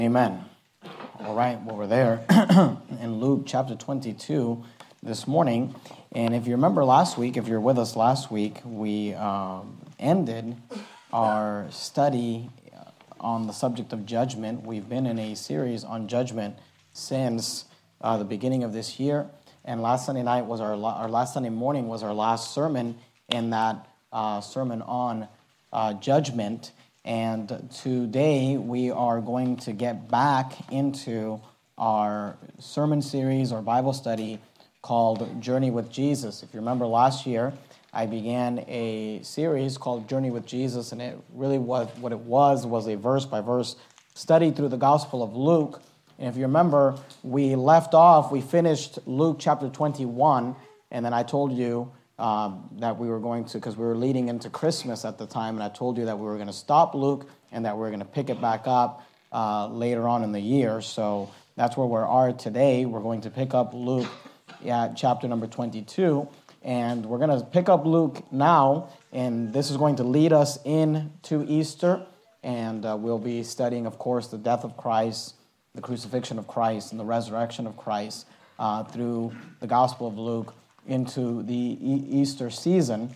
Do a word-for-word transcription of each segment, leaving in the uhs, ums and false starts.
Amen. All right, well, we're there in Luke chapter twenty-two this morning. And if you remember last week, if you're with us last week, we um, ended our study on the subject of judgment. We've been in a series on judgment since uh, the beginning of this year. And last Sunday night was our, our last Sunday morning was our last sermon in that uh, sermon on uh, judgment. And today we are going to get back into our sermon series or Bible study called Journey with Jesus. If you remember last year, I began a series called Journey with Jesus, and it really was what it was was a verse-by-verse study through the Gospel of Luke. And if you remember, we left off, we finished Luke chapter twenty-one, and then I told you Um, that we were going to, because we were leading into Christmas at the time, and I told you that we were going to stop Luke and that we were going to pick it back up uh, later on in the year. So that's where we are today. We're going to pick up Luke at chapter number twenty-two, and we're going to pick up Luke now, and this is going to lead us into Easter, and uh, we'll be studying, of course, the death of Christ, the crucifixion of Christ, and the resurrection of Christ uh, through the Gospel of Luke into the e- Easter season.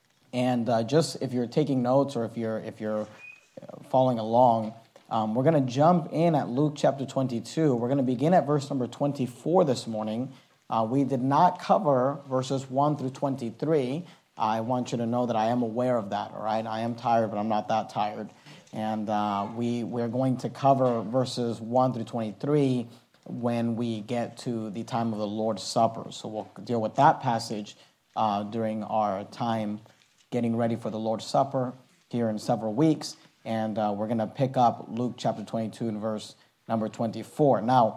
And uh, just if you're taking notes or if you're if you're following along, um, we're going to jump in at Luke chapter twenty-two. We're going to begin at verse number twenty-four this morning. Uh, we did not cover verses one through twenty-three. I want you to know that I am aware of that, all right? I am tired, but I'm not that tired. And uh, we, we're going to cover verses one through twenty-three when we get to the time of the Lord's Supper. So we'll deal with that passage uh, during our time getting ready for the Lord's Supper here in several weeks. And uh, we're going to pick up Luke chapter twenty-two and verse number twenty-four. Now,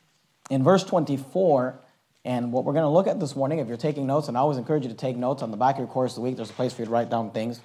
in verse twenty-four, and what we're going to look at this morning, if you're taking notes, and I always encourage you to take notes on the back of your course of the week, there's a place for you to write down things.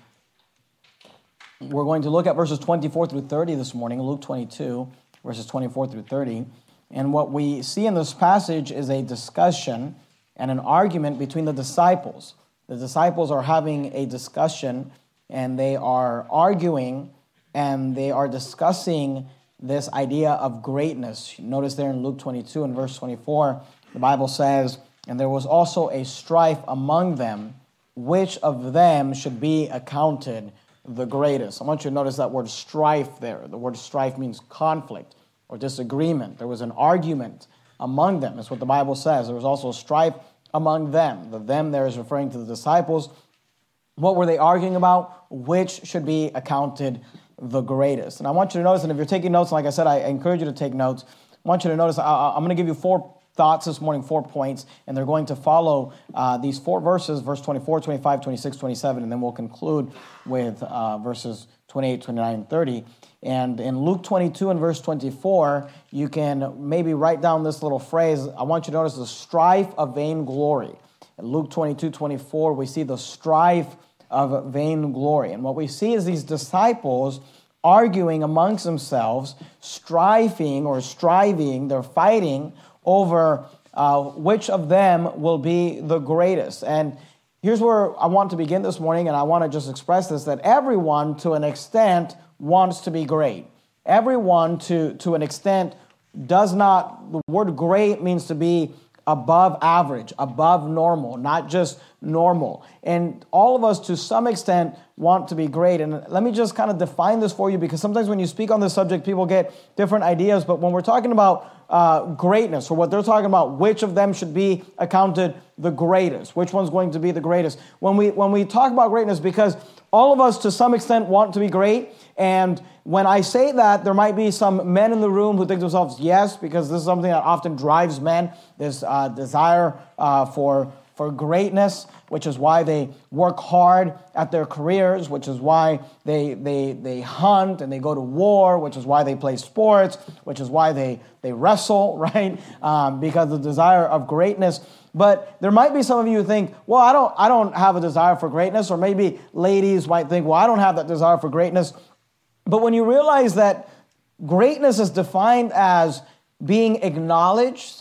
We're going to look at verses twenty-four through thirty this morning, Luke twenty-two, verses twenty-four through thirty. And what we see in this passage is a discussion and an argument between the disciples. The disciples are having a discussion, and they are arguing, and they are discussing this idea of greatness. Notice there in Luke twenty-two and verse twenty-four, the Bible says, "And there was also a strife among them, which of them should be accounted the greatest." I want you to notice that word strife there. The word strife means conflict or disagreement. There was an argument among them. That's what the Bible says. There was also strife among them. The them there is referring to the disciples. What were they arguing about? Which should be accounted the greatest? And I want you to notice, and if you're taking notes, like I said, I encourage you to take notes. I want you to notice, I, I'm going to give you four thoughts this morning, four points, and they're going to follow uh, these four verses, verse twenty-four, twenty-five, twenty-six, twenty-seven, and then we'll conclude with uh, verses twenty-eight, twenty-nine, and thirty. And in Luke twenty-two and verse twenty-four, you can maybe write down this little phrase. I want you to notice the strife of vainglory. In Luke twenty-two, twenty-four, we see the strife of vainglory. And what we see is these disciples arguing amongst themselves, striving or striving, they're fighting over uh, which of them will be the greatest. And here's where I want to begin this morning, and I want to just express this, that everyone, to an extent, wants to be great. Everyone, to, to an extent, does not, the word great means to be above average, above normal, not just normal. And all of us, to some extent, want to be great. And let me just kind of define this for you, because sometimes when you speak on this subject, people get different ideas. But when we're talking about uh, greatness, or what they're talking about, which of them should be accounted the greatest, which one's going to be the greatest. When we when we talk about greatness, because all of us, to some extent, want to be great. And when I say that, there might be some men in the room who think to themselves, yes, because this is something that often drives men, this uh, desire uh, for, for greatness, which is why they work hard at their careers, which is why they they they hunt and they go to war, which is why they play sports, which is why they, they wrestle, right? Um, because of the desire of greatness. But there might be some of you who think, well, I don't I don't have a desire for greatness, or maybe ladies might think, well, I don't have that desire for greatness. But when you realize that greatness is defined as being acknowledged,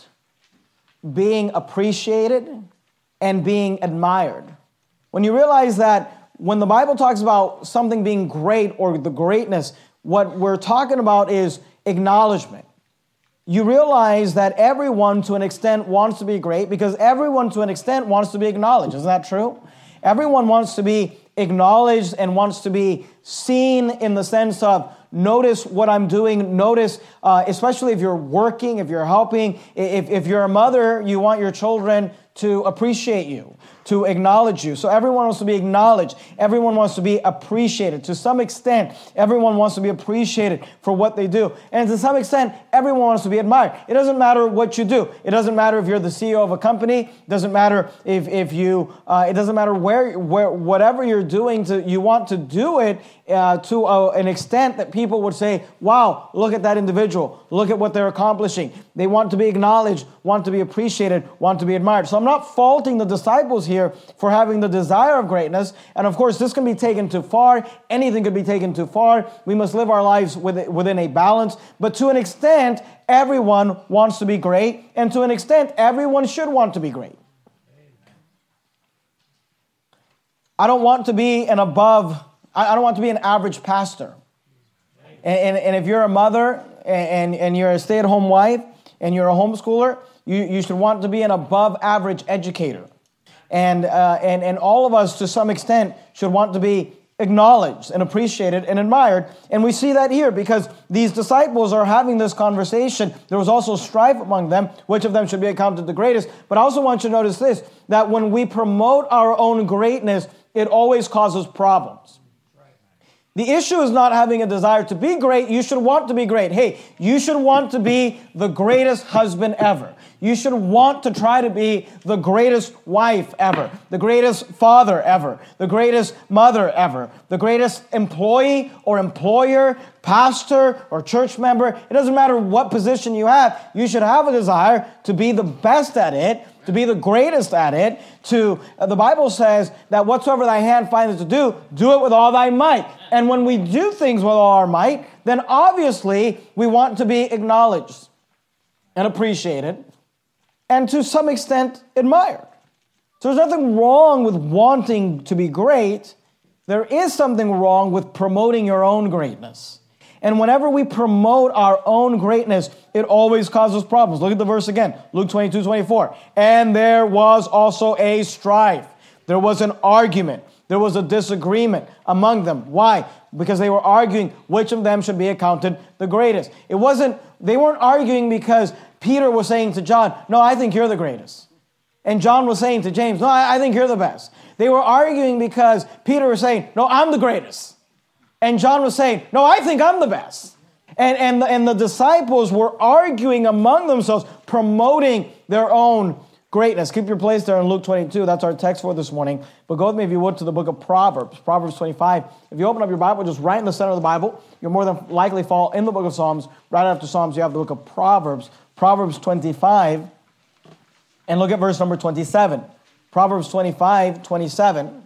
being appreciated, and being admired. When you realize that when the Bible talks about something being great or the greatness, what we're talking about is acknowledgement. You realize that everyone to an extent wants to be great because everyone to an extent wants to be acknowledged. Isn't that true? Everyone wants to be acknowledged and wants to be seen in the sense of notice what I'm doing. Notice, uh, especially if you're working, if you're helping, if, if you're a mother, you want your children to appreciate you, to acknowledge you. So everyone wants to be acknowledged. Everyone wants to be appreciated. To some extent, everyone wants to be appreciated for what they do. And to some extent, everyone wants to be admired. It doesn't matter what you do. It doesn't matter if you're the C E O of a company. It doesn't matter if, if you, uh, it doesn't matter where, where, whatever you're doing, to, you want to do it uh, to a, an extent that people would say, wow, look at that individual. Look at what they're accomplishing. They want to be acknowledged, want to be appreciated, want to be admired. So I'm not faulting the disciples here for having the desire of greatness. And of course, this can be taken too far. Anything could be taken too far. We must live our lives within a balance. But to an extent, everyone wants to be great. And to an extent, everyone should want to be great. I don't want to be an above, I don't want to be an average pastor. And, and, and if you're a mother and, and you're a stay-at-home wife and you're a homeschooler, you, you should want to be an above average educator. And, uh, and, and all of us, to some extent, should want to be acknowledged and appreciated and admired. And we see that here because these disciples are having this conversation. There was also strife among them, which of them should be accounted the greatest. But I also want you to notice this, that when we promote our own greatness, it always causes problems. The issue is not having a desire to be great. You should want to be great. Hey, you should want to be the greatest husband ever. You should want to try to be the greatest wife ever, the greatest father ever, the greatest mother ever, the greatest employee or employer, pastor or church member. It doesn't matter what position you have. You should have a desire to be the best at it, to be the greatest at it. To uh, the Bible says that whatsoever thy hand findeth to do, do it with all thy might. And when we do things with all our might, then obviously we want to be acknowledged and appreciated, and to some extent admired. So there's nothing wrong with wanting to be great. There is something wrong with promoting your own greatness. And whenever we promote our own greatness, it always causes problems. Look at the verse again, Luke twenty-two, twenty-four. And there was also a strife. There was an argument. There was a disagreement among them. Why? Because they were arguing which of them should be accounted the greatest. It wasn't, they weren't arguing because Peter was saying to John, no, I think you're the greatest. And John was saying to James, no, I, I think you're the best. They were arguing because Peter was saying, no, I'm the greatest. And John was saying, no, I think I'm the best. And, and, the, and the disciples were arguing among themselves, promoting their own greatness. Keep your place there in Luke twenty-two. That's our text for this morning. But go with me, if you would, to the book of Proverbs, Proverbs twenty-five. If you open up your Bible, just right in the center of the Bible, you'll more than likely fall in the book of Psalms. Right after Psalms, you have the book of Proverbs, Proverbs twenty-five. And look at verse number twenty-seven. Proverbs twenty-five, twenty-seven.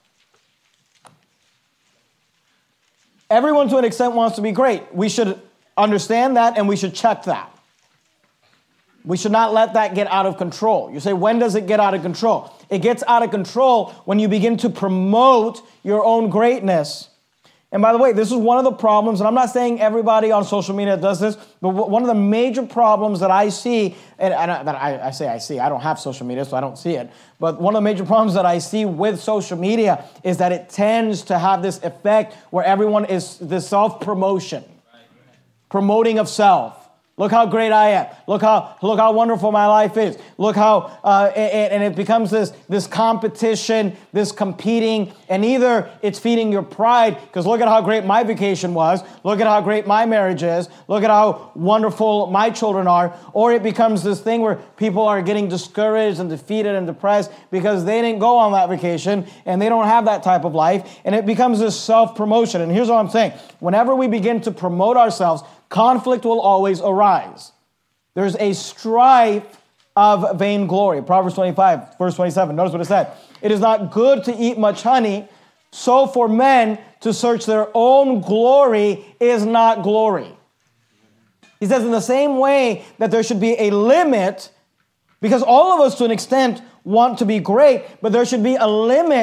Everyone to an extent wants to be great. We should understand that and we should check that. We should not let that get out of control. You say, when does it get out of control? It gets out of control when you begin to promote your own greatness. And by the way, this is one of the problems, and I'm not saying everybody on social media does this, but one of the major problems that I see, and I, that I, I say I see, I don't have social media, so I don't see it, but one of the major problems that I see with social media is that it tends to have this effect where everyone is this self-promotion, promoting of self. Look how great I am. Look how look how wonderful my life is. Look how, uh, and, and it becomes this, this competition, this competing, and either it's feeding your pride, because look at how great my vacation was. Look at how great my marriage is. Look at how wonderful my children are. Or it becomes this thing where people are getting discouraged and defeated and depressed because they didn't go on that vacation and they don't have that type of life. And it becomes this self-promotion. And here's what I'm saying. Whenever we begin to promote ourselves, conflict will always arise. There's a strife of vainglory. Proverbs twenty-five, verse twenty-seven. Notice what it said. It is not good to eat much honey, so for men to search their own glory is not glory. He says in the same way that there should be a limit, because all of us to an extent want to be great, but there should be a limit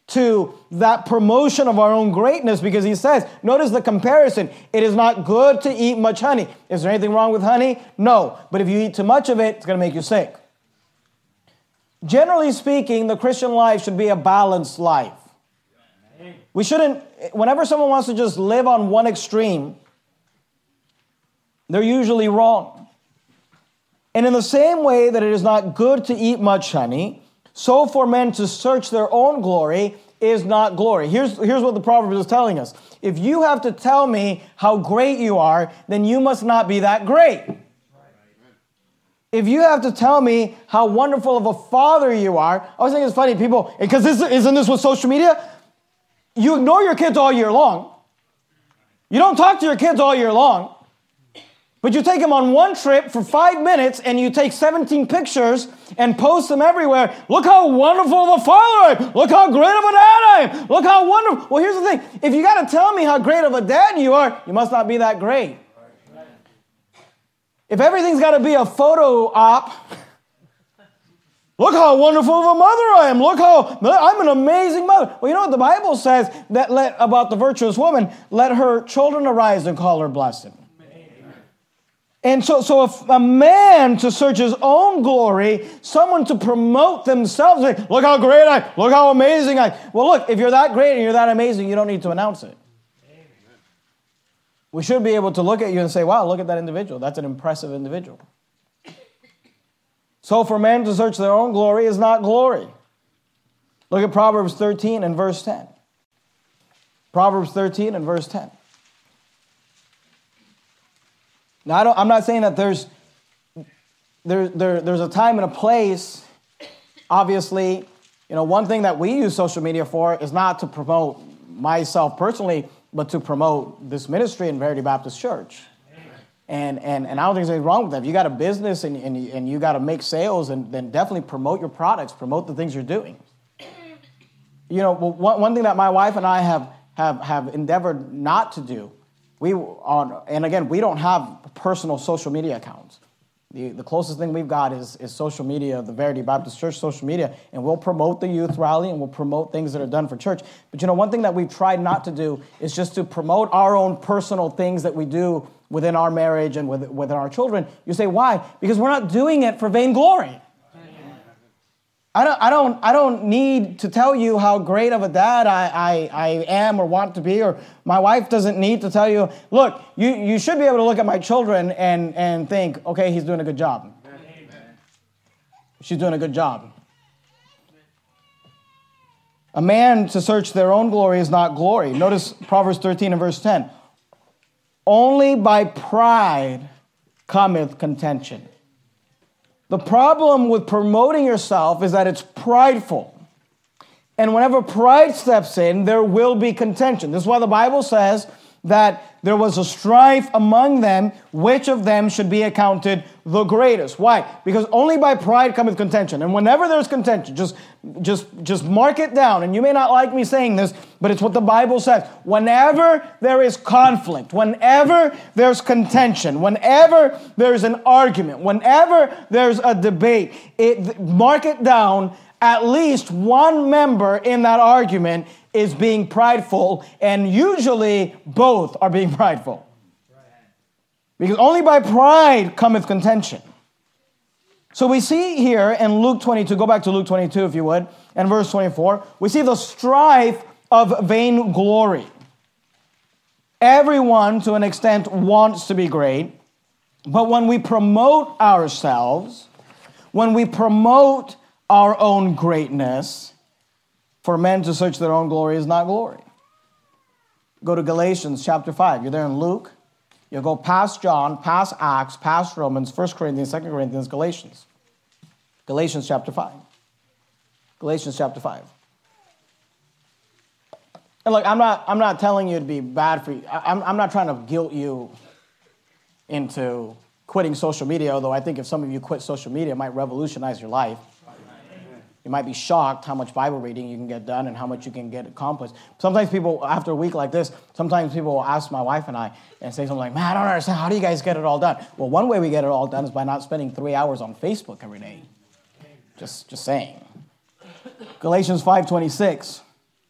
to that promotion of our own greatness, because he says, notice the comparison, it is not good to eat much honey. Is there anything wrong with honey? No. But if you eat too much of it, it's going to make you sick. Generally speaking, the Christian life should be a balanced life. We shouldn't, whenever someone wants to just live on one extreme, they're usually wrong. And in the same way that it is not good to eat much honey, so for men to search their own glory is not glory. Here's, here's what the proverb is telling us. If you have to tell me how great you are, then you must not be that great. If you have to tell me how wonderful of a father you are, I always think it's funny, people, because this, isn't this with social media? You ignore your kids all year long. You don't talk to your kids all year long. But you take them on one trip for five minutes and you take seventeen pictures and post them everywhere. Look how wonderful of a father I am. Look how great of a dad I am. Look how wonderful. Well, here's the thing. If you got to tell me how great of a dad you are, you must not be that great. If everything's got to be a photo op, look how wonderful of a mother I am. Look how, I'm an amazing mother. Well, you know what the Bible says that let, about the virtuous woman? Let her children arise and call her blessed. And so, so if a man to search his own glory, someone to promote themselves, like, look how great I, look how amazing I. Well, look, if you're that great and you're that amazing, you don't need to announce it. Amen. We should be able to look at you and say, wow, look at that individual. That's an impressive individual. So for men to search their own glory is not glory. Look at Proverbs thirteen and verse ten. Proverbs thirteen and verse ten. Now, I don't, I'm not saying that there's, there, there, there's a time and a place. Obviously, you know, one thing that we use social media for is not to promote myself personally, but to promote this ministry in Verity Baptist Church. And, and, and I don't think there's anything wrong with that. If you got a business and, and, and you got to make sales, and then definitely promote your products, promote the things you're doing. You know, one, one thing that my wife and I have, have, have endeavored not to do, we on, and again, we don't have personal social media accounts. The, the closest thing we've got is, is social media, the Verity Baptist Church social media, and we'll promote the youth rally and we'll promote things that are done for church. But you know, one thing that we've tried not to do is just to promote our own personal things that we do within our marriage and with, within our children. You say, why? Because we're not doing it for vainglory. I don't, I don't, I don't need to tell you how great of a dad I, I, I am or want to be, or my wife doesn't need to tell you, look, you, you should be able to look at my children and, and think, okay, he's doing a good job. Amen. She's doing a good job. A man to search their own glory is not glory. Notice Proverbs thirteen and verse ten. Only by pride cometh contention. The problem with promoting yourself is that it's prideful. And whenever pride steps in, there will be contention. This is why the Bible says that there was a strife among them, which of them should be accounted the greatest. Why? Because only by pride cometh contention. And whenever there's contention, just, just, just mark it down. And you may not like me saying this, but it's what the Bible says. Whenever there is conflict, whenever there's contention, whenever there's an argument, whenever there's a debate, it, mark it down. At least one member in that argument is being prideful, and usually both are being prideful. Because only by pride cometh contention. So we see here in Luke twenty-two, go back to Luke twenty-two if you would, and verse twenty-four, we see the strife of vainglory. Everyone, to an extent, wants to be great, but when we promote ourselves, when we promote our own greatness, for men to search their own glory is not glory. Go to Galatians chapter five. You're there in Luke. You'll go past John, past Acts, past Romans, First Corinthians, Second Corinthians, Galatians. Galatians chapter five. Galatians chapter five. And look, I'm not, I'm not telling you to be bad for you. I'm, I'm not trying to guilt you into quitting social media, although I think if some of you quit social media, it might revolutionize your life. You might be shocked how much Bible reading you can get done and how much you can get accomplished. Sometimes people, after a week like this, sometimes people will ask my wife and I and say something like, man, I don't understand. How do you guys get it all done? Well, one way we get it all done is by not spending three hours on Facebook every day. Just, just saying. Galatians five twenty-six.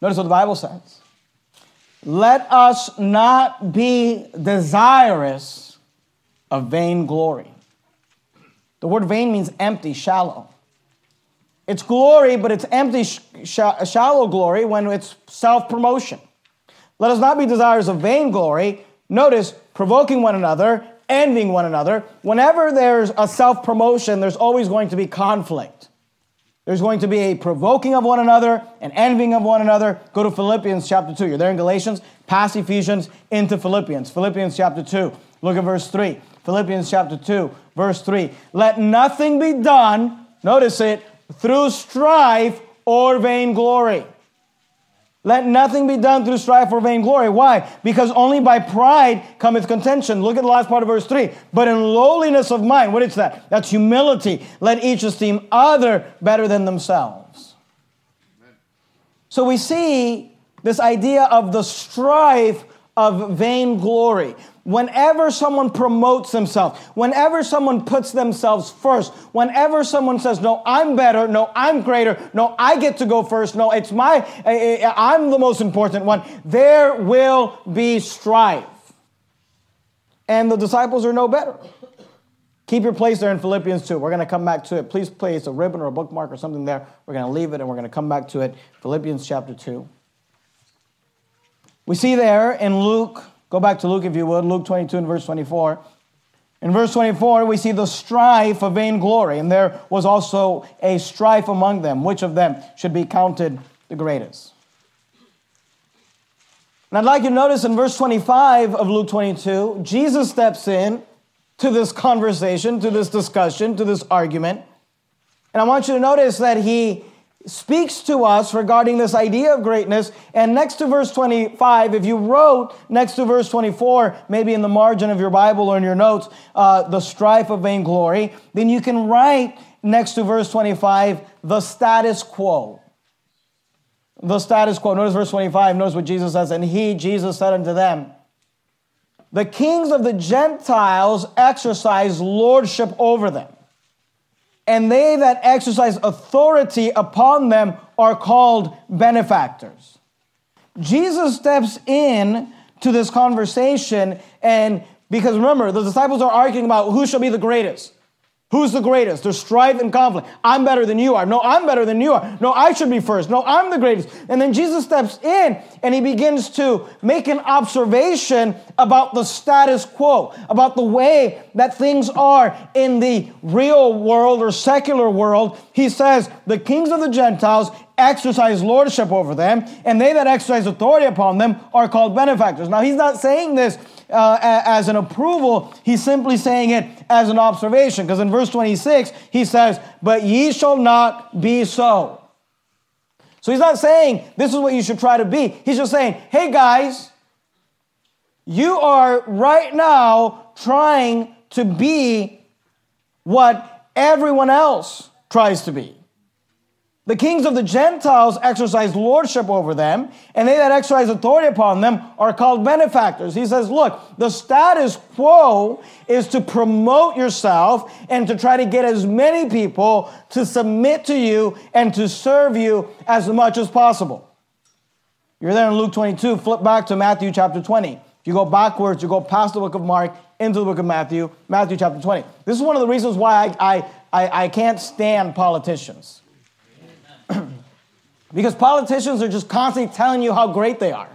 Notice what the Bible says. Let us not be desirous of vainglory. The word vain means empty, shallow. It's glory, but it's empty, sh- sh- shallow glory when it's self-promotion. Let us not be desirous of vainglory. Notice, provoking one another, envying one another. Whenever there's a self-promotion, there's always going to be conflict. There's going to be a provoking of one another, an envying of one another. Go to Philippians chapter two. You're there in Galatians, past Ephesians, into Philippians. Philippians chapter two. Look at verse three. Philippians chapter two, verse three. Let nothing be done, notice it, through strife or vainglory. Let nothing be done through strife or vainglory. Why? Because only by pride cometh contention. Look at the last part of verse three. But in lowliness of mind, what is that? That's humility. Let each esteem other better than themselves. Amen. So we see this idea of the strife of vainglory. Whenever someone promotes themselves, whenever someone puts themselves first, whenever someone says, no, I'm better, no, I'm greater, no, I get to go first, no, it's my, I'm the most important one, there will be strife. And the disciples are no better. Keep your place there in Philippians two. We're going to come back to it. Please place a ribbon or a bookmark or something there. We're going to leave it and we're going to come back to it. Philippians chapter two. We see there in Luke, go back to Luke if you would, Luke twenty-two and verse twenty-four. In verse twenty-four, we see the strife of vainglory, and there was also a strife among them. Which of them should be counted the greatest? And I'd like you to notice in verse twenty-five of Luke twenty-two, Jesus steps in to this conversation, to this discussion, to this argument. And I want you to notice that he speaks to us regarding this idea of greatness. And next to verse twenty-five, if you wrote next to verse twenty-four, maybe in the margin of your Bible or in your notes, uh, the strife of vainglory, then you can write next to verse twenty-five, the status quo. The status quo. Notice verse twenty-five. Notice what Jesus says. And he, Jesus, said unto them, the kings of the Gentiles exercise lordship over them, and they that exercise authority upon them are called benefactors. Jesus steps in to this conversation, and because remember, the disciples are arguing about who shall be the greatest. Who's the greatest? There's strife and conflict. I'm better than you are. No, I'm better than you are. No, I should be first. No, I'm the greatest. And then Jesus steps in and he begins to make an observation about the status quo, about the way that things are in the real world or secular world. He says, the kings of the Gentiles exercise lordship over them, and they that exercise authority upon them are called benefactors. Now, he's not saying this uh, as an approval. He's simply saying it as an observation, because in verse twenty-six, he says, but ye shall not be so. So he's not saying this is what you should try to be. He's just saying, hey, guys, you are right now trying to be what everyone else tries to be. The kings of the Gentiles exercise lordship over them, and they that exercise authority upon them are called benefactors. He says, look, the status quo is to promote yourself and to try to get as many people to submit to you and to serve you as much as possible. You're there in Luke twenty-two. Flip back to Matthew chapter twenty. If you go backwards, you go past the book of Mark into the book of Matthew, Matthew chapter twenty. This is one of the reasons why I, I, I, I can't stand politicians. Because politicians are just constantly telling you how great they are.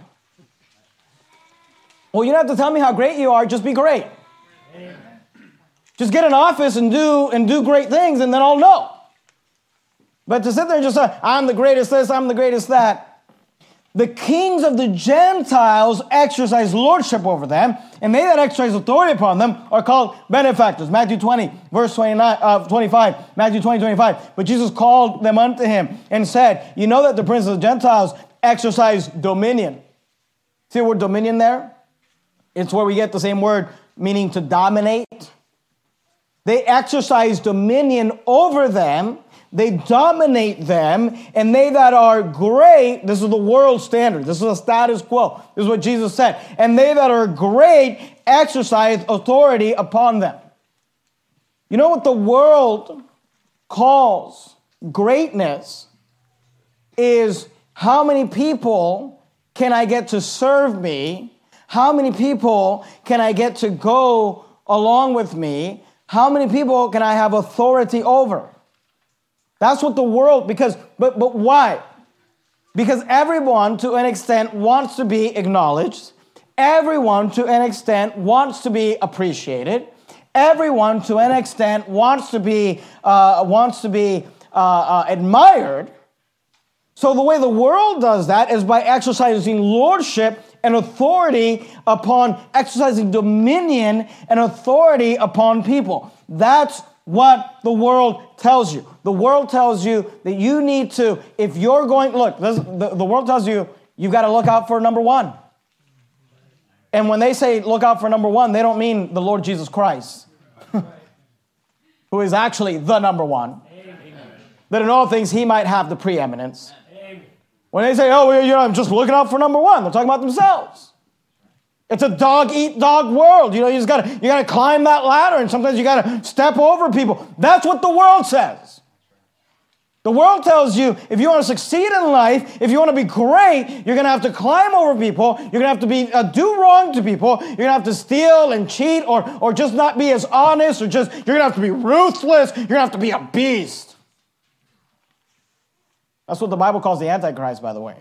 Well, you don't have to tell me how great you are, just be great. Amen. Just get in office and do and do great things, and then I'll know. But to sit there and just say, I'm the greatest this, I'm the greatest that. The kings of the Gentiles exercise lordship over them, and they that exercise authority upon them are called benefactors. Matthew twenty, verse twenty-nine, uh, twenty-five. Matthew twenty, twenty-five. But Jesus called them unto him and said, you know that the princes of the Gentiles exercise dominion. See the word dominion there? It's where we get the same word meaning to dominate. They exercise dominion over them. They dominate them, and they that are great, this is the world standard, this is the status quo, this is what Jesus said, and they that are great exercise authority upon them. You know what the world calls greatness is How many people can I get to serve me? How many people can I get to go along with me? How many people can I have authority over? That's what the world, because, but, but why? Because everyone, to an extent, wants to be acknowledged. Everyone, to an extent, wants to be appreciated. Everyone, to an extent, wants to be, uh, wants to be uh, uh, admired. So the way the world does that is by exercising lordship and authority upon, exercising dominion and authority upon people. That's what the world tells you. The world tells you that you need to, if you're going, look, this, the, the world tells you, you've got to look out for number one. And when they say look out for number one, they don't mean the Lord Jesus Christ, who is actually the number one. Amen. That in all things he might have the preeminence. Amen. When they say, oh, well, you know, I'm just looking out for number one, they're talking about themselves. It's a dog-eat-dog world. You know, you just gotta, you gotta climb that ladder, and sometimes you gotta step over people. That's what the world says. The world tells you if you want to succeed in life, if you want to be great, you're going to have to climb over people. You're going to have to be uh, do wrong to people. You're going to have to steal and cheat, or, or just not be as honest, or just, you're going to have to be ruthless. You're going to have to be a beast. That's what the Bible calls the Antichrist, by the way.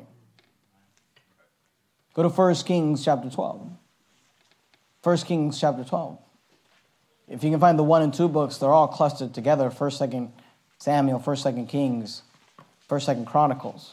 Go to First Kings chapter twelve. First Kings chapter twelve. If you can find the one and two books, they're all clustered together. First, Second Samuel, First, Second Kings, First, Second Chronicles.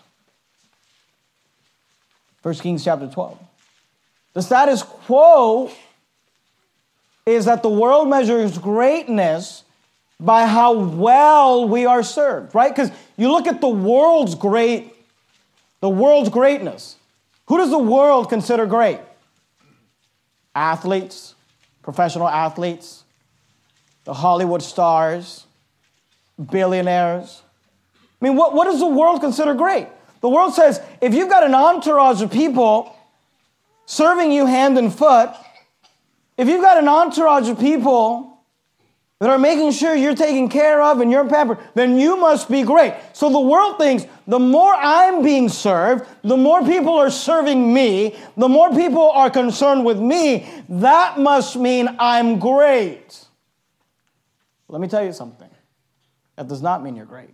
First Kings chapter twelve. The status quo is that the world measures greatness by how well we are served, right? Because you look at the world's great, the world's greatness. Who does the world consider great? Athletes, professional athletes, the Hollywood stars, billionaires. I mean, what, what does the world consider great? The world says, if you've got an entourage of people serving you hand and foot, if you've got an entourage of people that are making sure you're taken care of and you're pampered, then you must be great. So the world thinks the more I'm being served, the more people are serving me, the more people are concerned with me, that must mean I'm great. Let me tell you something. That does not mean you're great.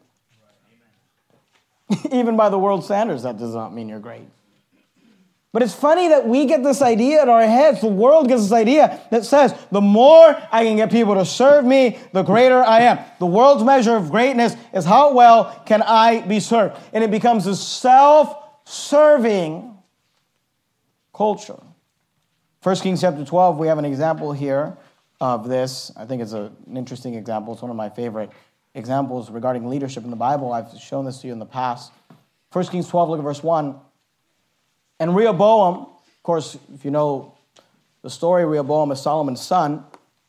Even by the world standards, that does not mean you're great. But it's funny that we get this idea in our heads. The world gets this idea that says, the more I can get people to serve me, the greater I am. The world's measure of greatness is how well can I be served. And it becomes a self-serving culture. First Kings chapter twelve, we have an example here of this. I think it's a, an interesting example. It's one of my favorite examples regarding leadership in the Bible. I've shown this to you in the past. First Kings twelve, look at verse one. And Rehoboam, of course, if you know the story, Rehoboam is Solomon's son.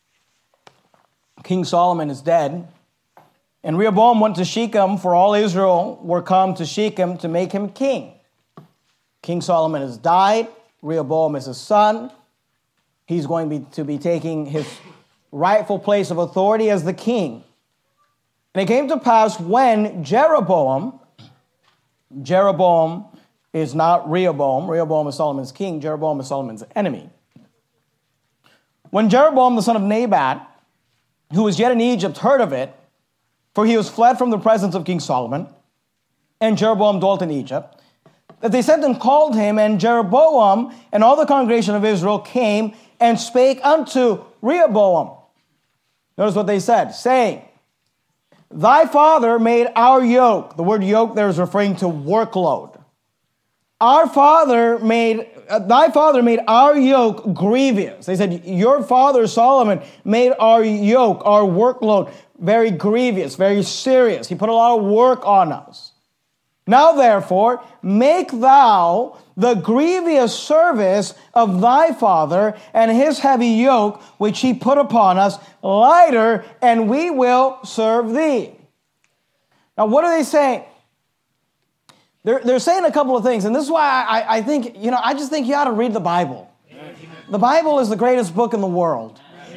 King Solomon is dead. And Rehoboam went to Shechem, for all Israel were come to Shechem to make him king. King Solomon has died. Rehoboam is his son. He's going to be taking his rightful place of authority as the king. And it came to pass when Jeroboam, Jeroboam is not Rehoboam. Rehoboam is Solomon's king. Jeroboam is Solomon's enemy. When Jeroboam, the son of Nebat, who was yet in Egypt, heard of it, for he was fled from the presence of King Solomon, and Jeroboam dwelt in Egypt, that they sent and called him, and Jeroboam and all the congregation of Israel came and spake unto Rehoboam. Notice what they said, saying, thy father made our yoke. The word yoke there is referring to workload. Our father made, uh, thy father made our yoke grievous. They said, your father Solomon made our yoke, our workload, very grievous, very serious. He put a lot of work on us. Now therefore, make thou the grievous service of thy father and his heavy yoke, which he put upon us, lighter, and we will serve thee. Now what are they saying? They're, they're saying a couple of things, and this is why I, I think, you know, I just think you ought to read the Bible. Amen. The Bible is the greatest book in the world. Amen.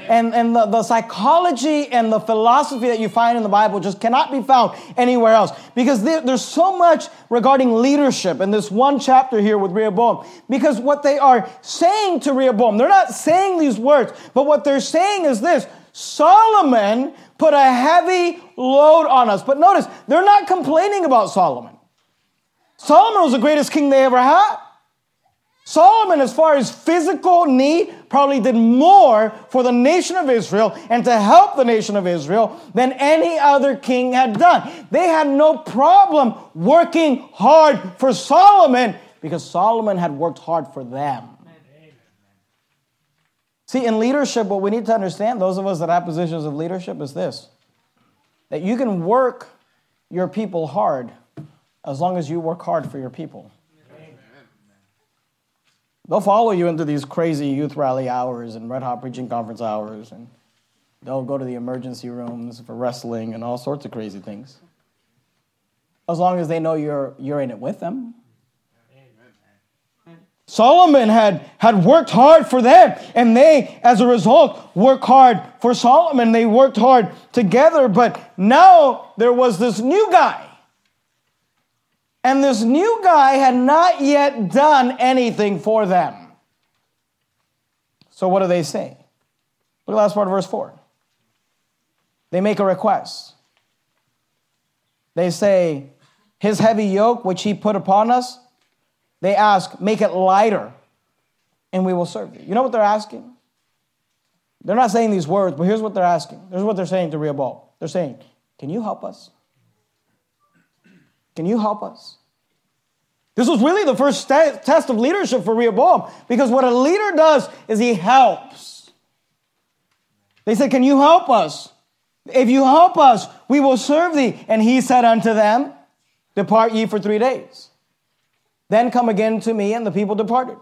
And, and the, the psychology and the philosophy that you find in the Bible just cannot be found anywhere else. Because there, there's so much regarding leadership in this one chapter here with Rehoboam. Because what they are saying to Rehoboam, they're not saying these words, but what they're saying is this: Solomon put a heavy load on us. But notice, they're not complaining about Solomon. Solomon was the greatest king they ever had. Solomon, as far as physical need, probably did more for the nation of Israel and to help the nation of Israel than any other king had done. They had no problem working hard for Solomon because Solomon had worked hard for them. See, in leadership, what we need to understand, those of us that have positions of leadership, is this: that you can work your people hard as long as you work hard for your people. They'll follow you into these crazy youth rally hours and red hot preaching conference hours, and they'll go to the emergency rooms for wrestling and all sorts of crazy things. As long as they know you're you're in it with them. Amen. Solomon had, had worked hard for them, and they, as a result, worked hard for Solomon. They worked hard together, but now there was this new guy. And this new guy had not yet done anything for them. So what do they say? Look at the last part of verse four. They make a request. They say, his heavy yoke which he put upon us, they ask, make it lighter, and we will serve you. You know what they're asking? They're not saying these words, but here's what they're asking. Here's what they're saying to Rehoboam. They're saying, can you help us? Can you help us? This was really the first st- test of leadership for Rehoboam, because what a leader does is he helps. They said, can you help us? If you help us, we will serve thee. And he said unto them, depart ye for three days. Then come again to me, and the people departed.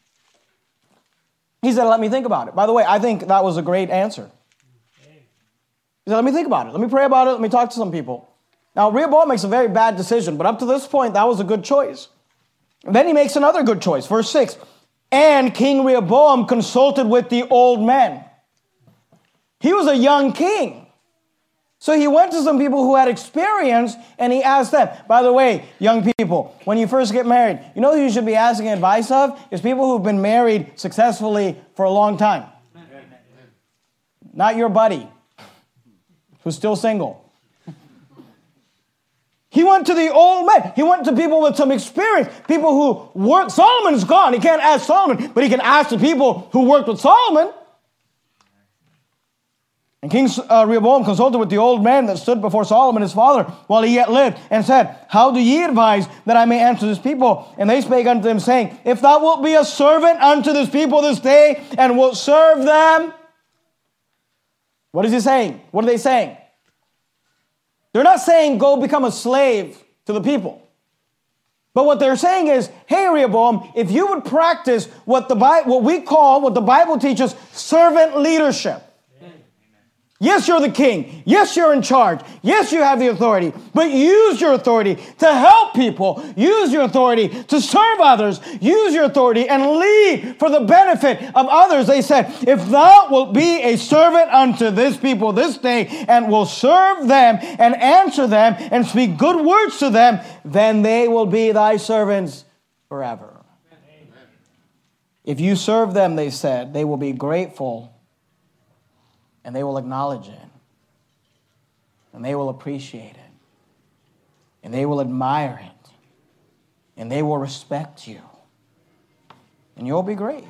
He said, let me think about it. By the way, I think that was a great answer. He said, let me think about it. Let me pray about it. Let me talk to some people. Now, Rehoboam makes a very bad decision, but up to this point, that was a good choice. And then he makes another good choice. Verse six, and King Rehoboam consulted with the old men. He was a young king. So he went to some people who had experience, and he asked them. By the way, young people, when you first get married, you know who you should be asking advice of? Is people who've been married successfully for a long time. Amen. Not your buddy who's still single. He went to the old men. He went to people with some experience, people who worked. Solomon's gone. He can't ask Solomon, but he can ask the people who worked with Solomon. And King uh, Rehoboam consulted with the old man that stood before Solomon his father while he yet lived, and said, how do ye advise that I may answer this people? And they spake unto him, saying, if thou wilt be a servant unto this people this day, and wilt serve them. What is he saying? What are they saying? They're not saying go become a slave to the people. But what they're saying is, hey, Rehoboam, if you would practice what the Bi- what we call, what the Bible teaches, servant leadership. Yes, you're the king. Yes, you're in charge. Yes, you have the authority. But use your authority to help people. Use your authority to serve others. Use your authority and lead for the benefit of others. They said, if thou wilt be a servant unto this people this day, and will serve them and answer them and speak good words to them, then they will be thy servants forever. Amen. If you serve them, they said, they will be grateful. And they will acknowledge it. And they will appreciate it. And they will admire it. And they will respect you. And you'll be great.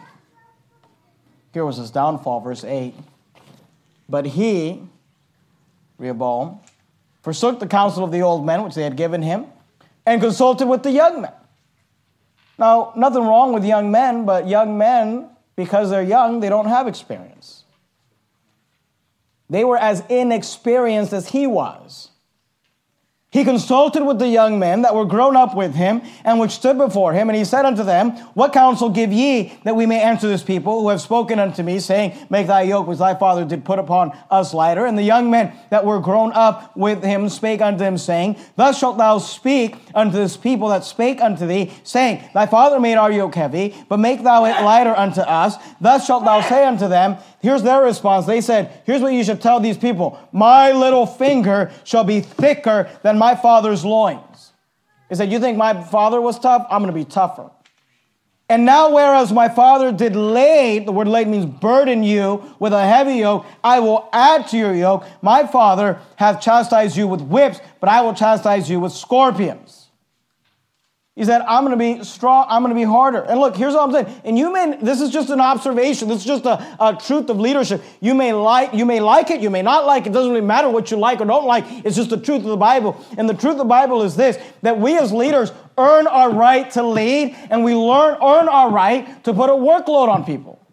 Here was his downfall, verse eight. But he, Rehoboam, forsook the counsel of the old men which they had given him, and consulted with the young men. Now, nothing wrong with young men, but young men, because they're young, they don't have experience. They were as inexperienced as he was. He consulted with the young men that were grown up with him and which stood before him, and he said unto them, what counsel give ye that we may answer this people who have spoken unto me, saying, make thy yoke which thy father did put upon us lighter? And the young men that were grown up with him spake unto him, saying, thus shalt thou speak unto this people that spake unto thee, saying, thy father made our yoke heavy, but make thou it lighter unto us. Thus shalt thou say unto them, here's their response. They said, here's what you should tell these people. My little finger shall be thicker than my father's loins. He said, you think my father was tough? I'm going to be tougher. And now whereas my father did lade, the word lade means burden you with a heavy yoke, I will add to your yoke. My father hath chastised you with whips, but I will chastise you with scorpions. He said, I'm going to be strong, I'm going to be harder. And look, here's what I'm saying. And you may, this is just an observation. This is just a, a truth of leadership. You may like, you may like it, you may not like it. It doesn't really matter what you like or don't like. It's just the truth of the Bible. And the truth of the Bible is this, that we as leaders earn our right to lead, and we learn, earn our right to put a workload on people.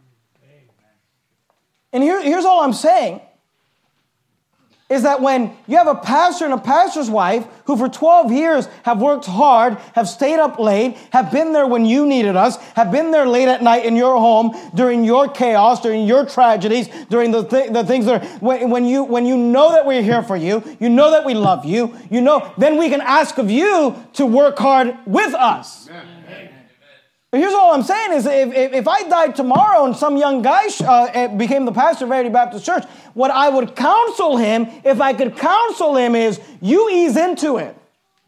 And here, here's all I'm saying. Is that when you have a pastor and a pastor's wife who for twelve years have worked hard, have stayed up late, have been there when you needed us, have been there late at night in your home during your chaos, during your tragedies, during the, th- the things that are, when, when, you, when you know that we're here for you, you know that we love you, you know, then we can ask of you to work hard with us. Amen. But here's all I'm saying is if, if, if I died tomorrow and some young guy uh, became the pastor of Verity Baptist Church, what I would counsel him, if I could counsel him, is you ease into it.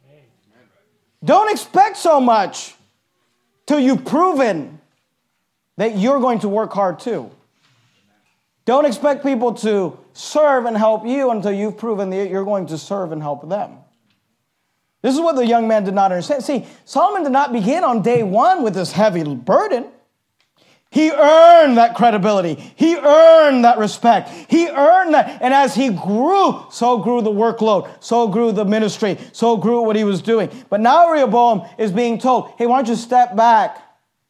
Don't expect so much till you've proven that you're going to work hard too. Don't expect people to serve and help you until you've proven that you're going to serve and help them. This is what the young man did not understand. See, Solomon did not begin on day one with this heavy burden. He earned that credibility. He earned that respect. He earned that. And as he grew, so grew the workload. So grew the ministry. So grew what he was doing. But now Rehoboam is being told, hey, why don't you step back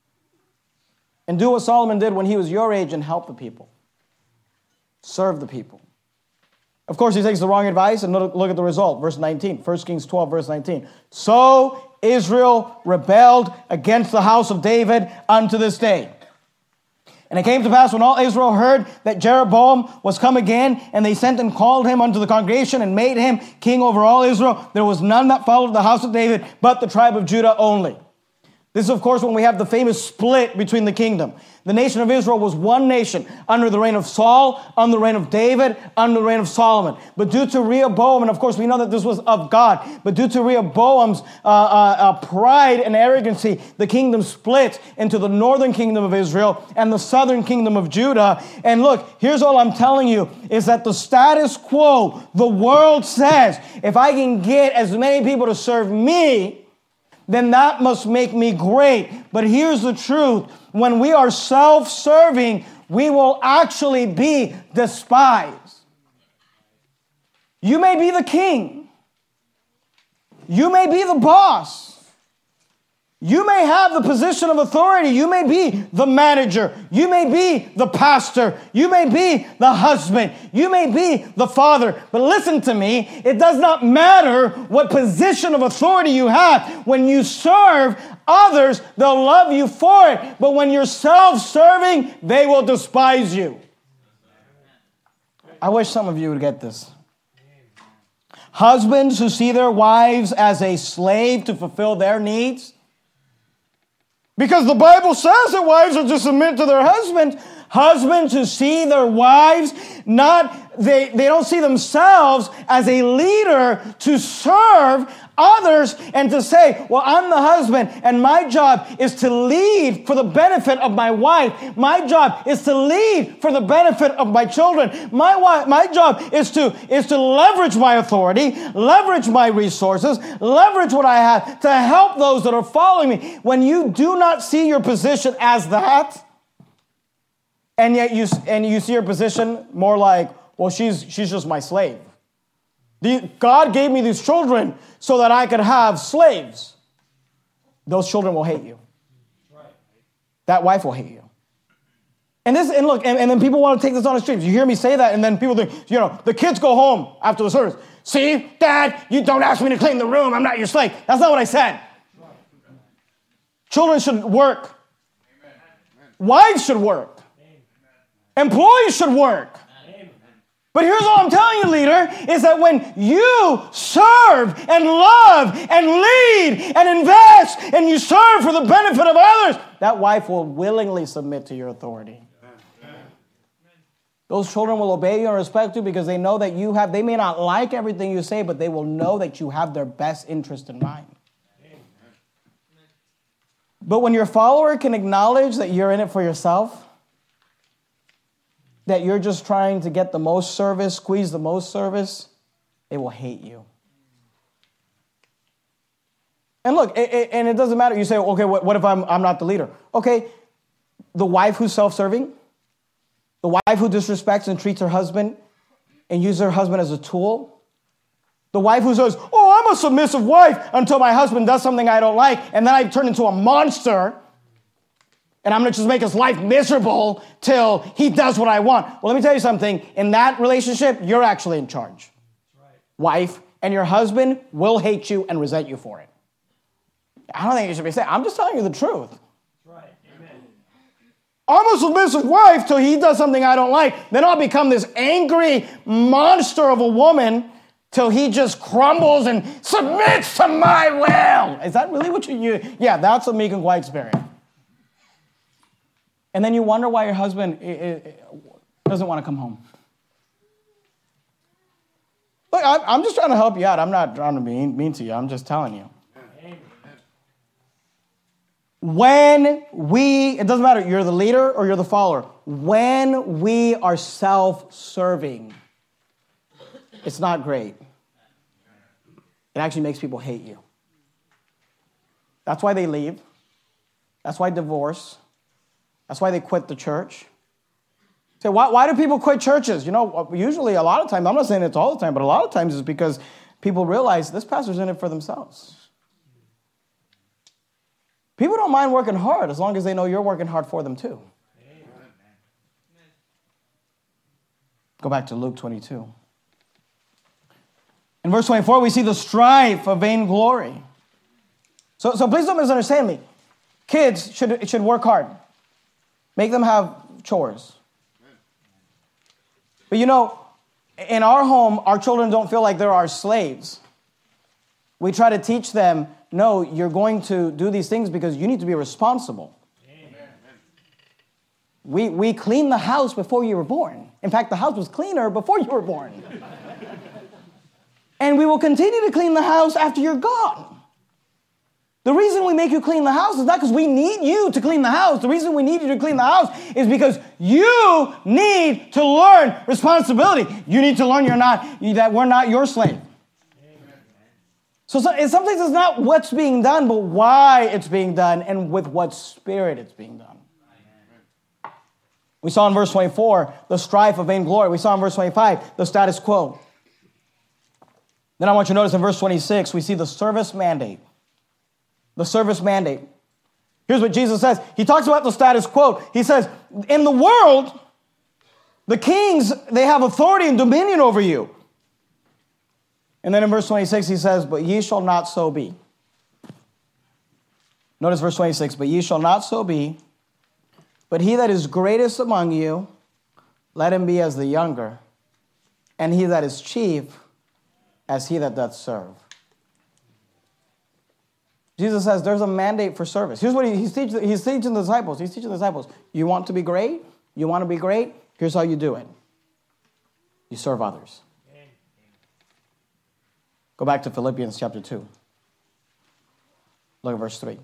and do what Solomon did when he was your age and help the people. Serve the people. Of course, he takes the wrong advice, and look, look at the result. Verse nineteen, First Kings twelve, verse nineteen. So Israel rebelled against the house of David unto this day. And it came to pass when all Israel heard that Jeroboam was come again, and they sent and called him unto the congregation and made him king over all Israel, there was none that followed the house of David, but the tribe of Judah only. This is, of course, when we have the famous split between the kingdom. The nation of Israel was one nation under the reign of Saul, under the reign of David, under the reign of Solomon. But due to Rehoboam, and of course we know that this was of God, but due to Rehoboam's uh, uh, uh, pride and arrogancy, the kingdom split into the northern kingdom of Israel and the southern kingdom of Judah. And look, here's all I'm telling you, is that the status quo, the world says, if I can get as many people to serve me, then that must make me great. But here's the truth. When we are self-serving, we will actually be despised. You may be the king. You may be the boss. You may have the position of authority. You may be the manager. You may be the pastor. You may be the husband. You may be the father. But listen to me. It does not matter what position of authority you have. When you serve others, they'll love you for it. But when you're self-serving, they will despise you. I wish some of you would get this. Husbands who see their wives as a slave to fulfill their needs, because the Bible says that wives are to submit to their husbands. Husbands who see their wives, not they, they don't see themselves as a leader to serve others and to say, well, I'm the husband and my job is to lead for the benefit of my wife. My job is to lead for the benefit of my children. My wife, my job is to, is to leverage my authority, leverage my resources, leverage what I have to help those that are following me. When you do not see your position as that, and yet you, and you see your position more like, well, she's, she's just my slave. The, God gave me these children so that I could have slaves. Those children will hate you. That wife will hate you. And this, and look, and, and then people want to take this on the streets. You hear me say that, and then people think, you know, the kids go home after the service. See, Dad, you don't ask me to clean the room. I'm not your slave. That's not what I said. Children should work. Wives should work. Employees should work. But here's all I'm telling you, leader, is that when you serve and love and lead and invest and you serve for the benefit of others, that wife will willingly submit to your authority. Those children will obey you and respect you because they know that you have, they may not like everything you say, but they will know that you have their best interest in mind. But when your follower can acknowledge that you're in it for yourself, that you're just trying to get the most service, squeeze the most service, they will hate you. And look, it, it, and it doesn't matter. You say, okay, what, what if I'm, I'm not the leader? Okay, the wife who's self-serving, the wife who disrespects and treats her husband and uses her husband as a tool, the wife who says, oh, I'm a submissive wife until my husband does something I don't like, and then I turn into a monster, and I'm going to just make his life miserable till he does what I want. Well, let me tell you something. In that relationship, you're actually in charge. Right. Wife, and your husband will hate you and resent you for it. I don't think you should be saying, I'm just telling you the truth. Right. Amen. I'm a submissive wife till he does something I don't like. Then I'll become this angry monster of a woman till he just crumbles and submits to my will. Is that really what you, you yeah, that's a meek and quiet spirit. And then you wonder why your husband doesn't want to come home. Look, I'm just trying to help you out. I'm not trying to be mean to you. I'm just telling you. When we, it doesn't matter, you're the leader or you're the follower. When we are self-serving, it's not great. It actually makes people hate you. That's why they leave. That's why divorce. That's why they quit the church. Say, why, why do people quit churches? You know, usually a lot of times, I'm not saying it's all the time, but a lot of times it's because people realize this pastor's in it for themselves. People don't mind working hard as long as they know you're working hard for them too. Amen. Go back to Luke twenty-two. In verse twenty-four, we see the strife of vainglory. So, so please don't misunderstand me. Kids should, should work hard. Make them have chores. But you know, in our home, our children don't feel like they're our slaves. We try to teach them, no, you're going to do these things because you need to be responsible. Amen. We, we cleaned the house before you were born. In fact, the house was cleaner before you were born. And we will continue to clean the house after you're gone. The reason we make you clean the house is not because we need you to clean the house. The reason we need you to clean the house is because you need to learn responsibility. You need to learn you're not, that we're not your slave. So, so sometimes it's not what's being done, but why it's being done and with what spirit it's being done. We saw in verse twenty-four, the strife of vainglory. We saw in verse twenty-five, the status quo. Then I want you to notice in verse twenty-six, we see the service mandate. The service mandate. Here's what Jesus says. He talks about the status quo. He says, in the world, the kings, they have authority and dominion over you. And then in verse twenty-six, he says, but ye shall not so be. Notice verse twenty-six, but ye shall not so be, but he that is greatest among you, let him be as the younger, and he that is chief, as he that doth serve. Jesus says there's a mandate for service. Here's what he, he's, teaching, he's teaching the disciples. He's teaching the disciples. You want to be great? You want to be great? Here's how you do it. You serve others. Go back to Philippians chapter two. Look at verse three.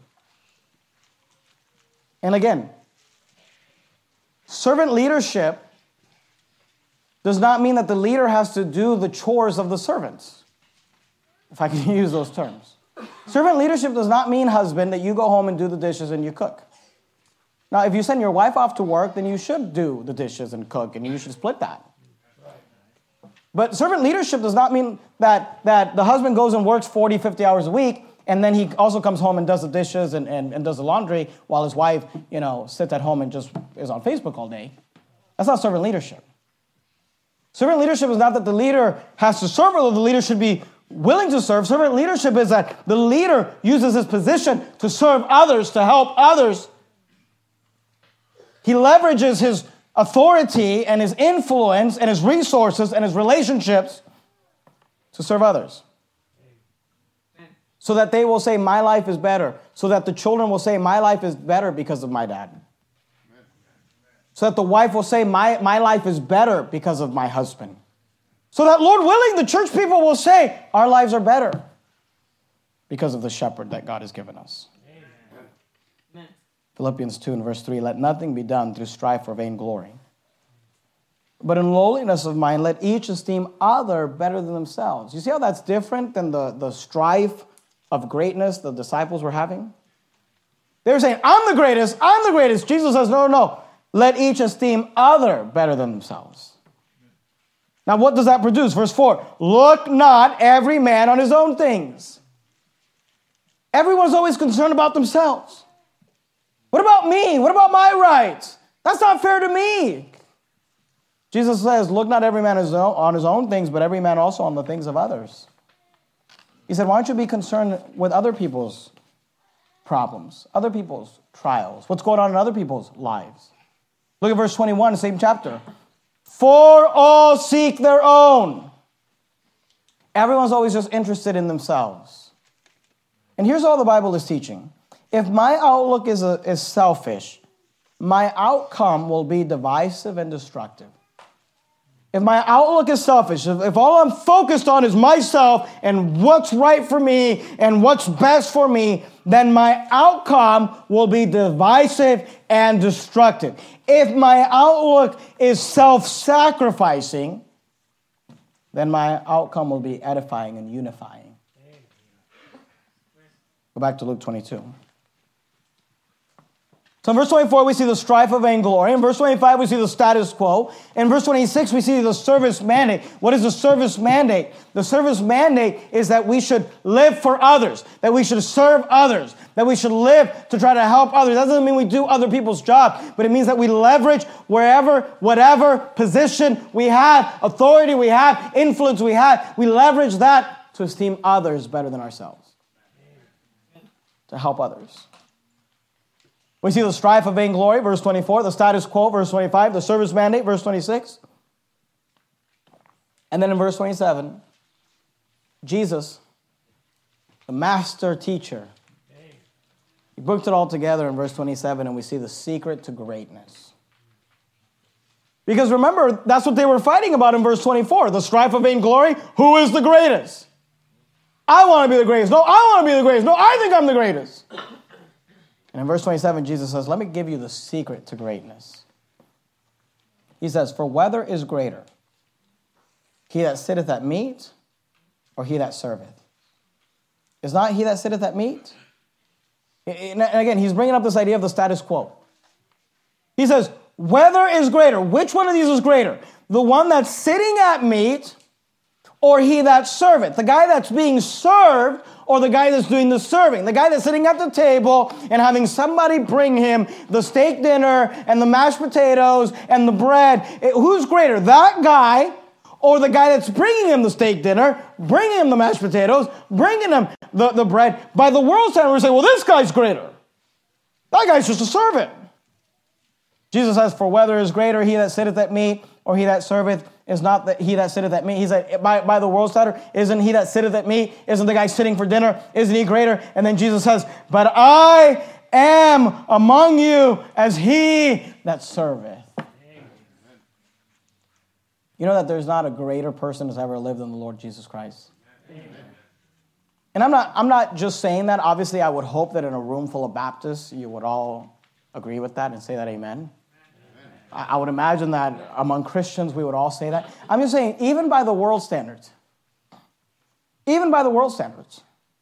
And again, servant leadership does not mean that the leader has to do the chores of the servants, if I can use those terms. Servant leadership does not mean, husband, that you go home and do the dishes and you cook. Now, if you send your wife off to work, then you should do the dishes and cook, and you should split that. But servant leadership does not mean that, that the husband goes and works forty, fifty hours a week, and then he also comes home and does the dishes and, and, and does the laundry while his wife, you know, sits at home and just is on Facebook all day. That's not servant leadership. Servant leadership is not that the leader has to serve, although the leader should be willing to serve. Servant leadership is that the leader uses his position to serve others, to help others. He leverages his authority and his influence and his resources and his relationships to serve others. So that they will say, my life is better. So that the children will say, my life is better because of my dad. So that the wife will say, my, my life is better because of my husband. So that, Lord willing, the church people will say, our lives are better because of the shepherd that God has given us. Amen. Philippians two and verse three, let nothing be done through strife or vainglory, but in lowliness of mind, let each esteem other better than themselves. You see how that's different than the, the strife of greatness the disciples were having? They were saying, I'm the greatest, I'm the greatest. Jesus says, no, no, no. Let each esteem other better than themselves. Now, what does that produce? Verse four, look not every man on his own things. Everyone's always concerned about themselves. What about me? What about my rights? That's not fair to me. Jesus says, look not every man on his own things, but every man also on the things of others. He said, why don't you be concerned with other people's problems, other people's trials, what's going on in other people's lives? Look at verse twenty-one, same chapter. For all seek their own. Everyone's always just interested in themselves. And here's all the Bible is teaching. If my outlook is, a, is selfish, my outcome will be divisive and destructive. If my outlook is selfish, if, if all I'm focused on is myself and what's right for me and what's best for me, then my outcome will be divisive and destructive. If my outlook is self-sacrificing, then my outcome will be edifying and unifying. Go back to Luke twenty-two. So in verse twenty-four, we see the strife of vainglory. In verse twenty-five, we see the status quo. In verse twenty-six, we see the service mandate. What is the service mandate? The service mandate is that we should live for others, that we should serve others, that we should live to try to help others. That doesn't mean we do other people's job, but it means that we leverage wherever, whatever position we have, authority we have, influence we have, we leverage that to esteem others better than ourselves, to help others. We see the strife of vainglory, verse twenty-four, the status quo, verse twenty-five, the service mandate, verse twenty-six. And then in verse twenty-seven, Jesus, the master teacher, he booked it all together in verse twenty-seven, and we see the secret to greatness. Because remember, that's what they were fighting about in verse twenty-four, the strife of vainglory. Who is the greatest? I want to be the greatest. No, I want to be the greatest. No, I think I'm the greatest. And in verse twenty-seven, Jesus says, let me give you the secret to greatness. He says, for whether is greater, he that sitteth at meat or he that serveth? Is not he that sitteth at meat? And again, he's bringing up this idea of the status quo. He says, whether is greater? Which one of these is greater? The one that's sitting at meat or he that serveth? The guy that's being served or the guy that's doing the serving? The guy that's sitting at the table and having somebody bring him the steak dinner and the mashed potatoes and the bread. Who's greater? That guy or the guy that's bringing him the steak dinner, bringing him the mashed potatoes, bringing him the, the bread? By the world standard, we say, well, this guy's greater. That guy's just a servant. Jesus says, for whether is greater he that sitteth at meat or he that serveth, is not that he that sitteth at meat. He said, by, by the world standard, isn't he that sitteth at meat? Isn't the guy sitting for dinner? Isn't he greater? And then Jesus says, but I am among you as he that serveth. Amen. You know that there's not a greater person that's ever lived than the Lord Jesus Christ. Amen. And I'm not, I'm not just saying that. Obviously, I would hope that in a room full of Baptists, you would all agree with that and say that amen. I would imagine that among Christians, we would all say that. I'm just saying, even by the world standards, even by the world standards,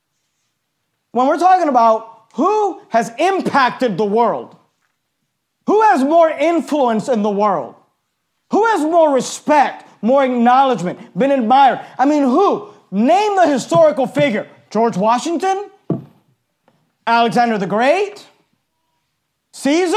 when we're talking about who has impacted the world, who has more influence in the world, who has more respect, more acknowledgement, been admired, I mean, who? Name the historical figure. George Washington? Alexander the Great? Caesar?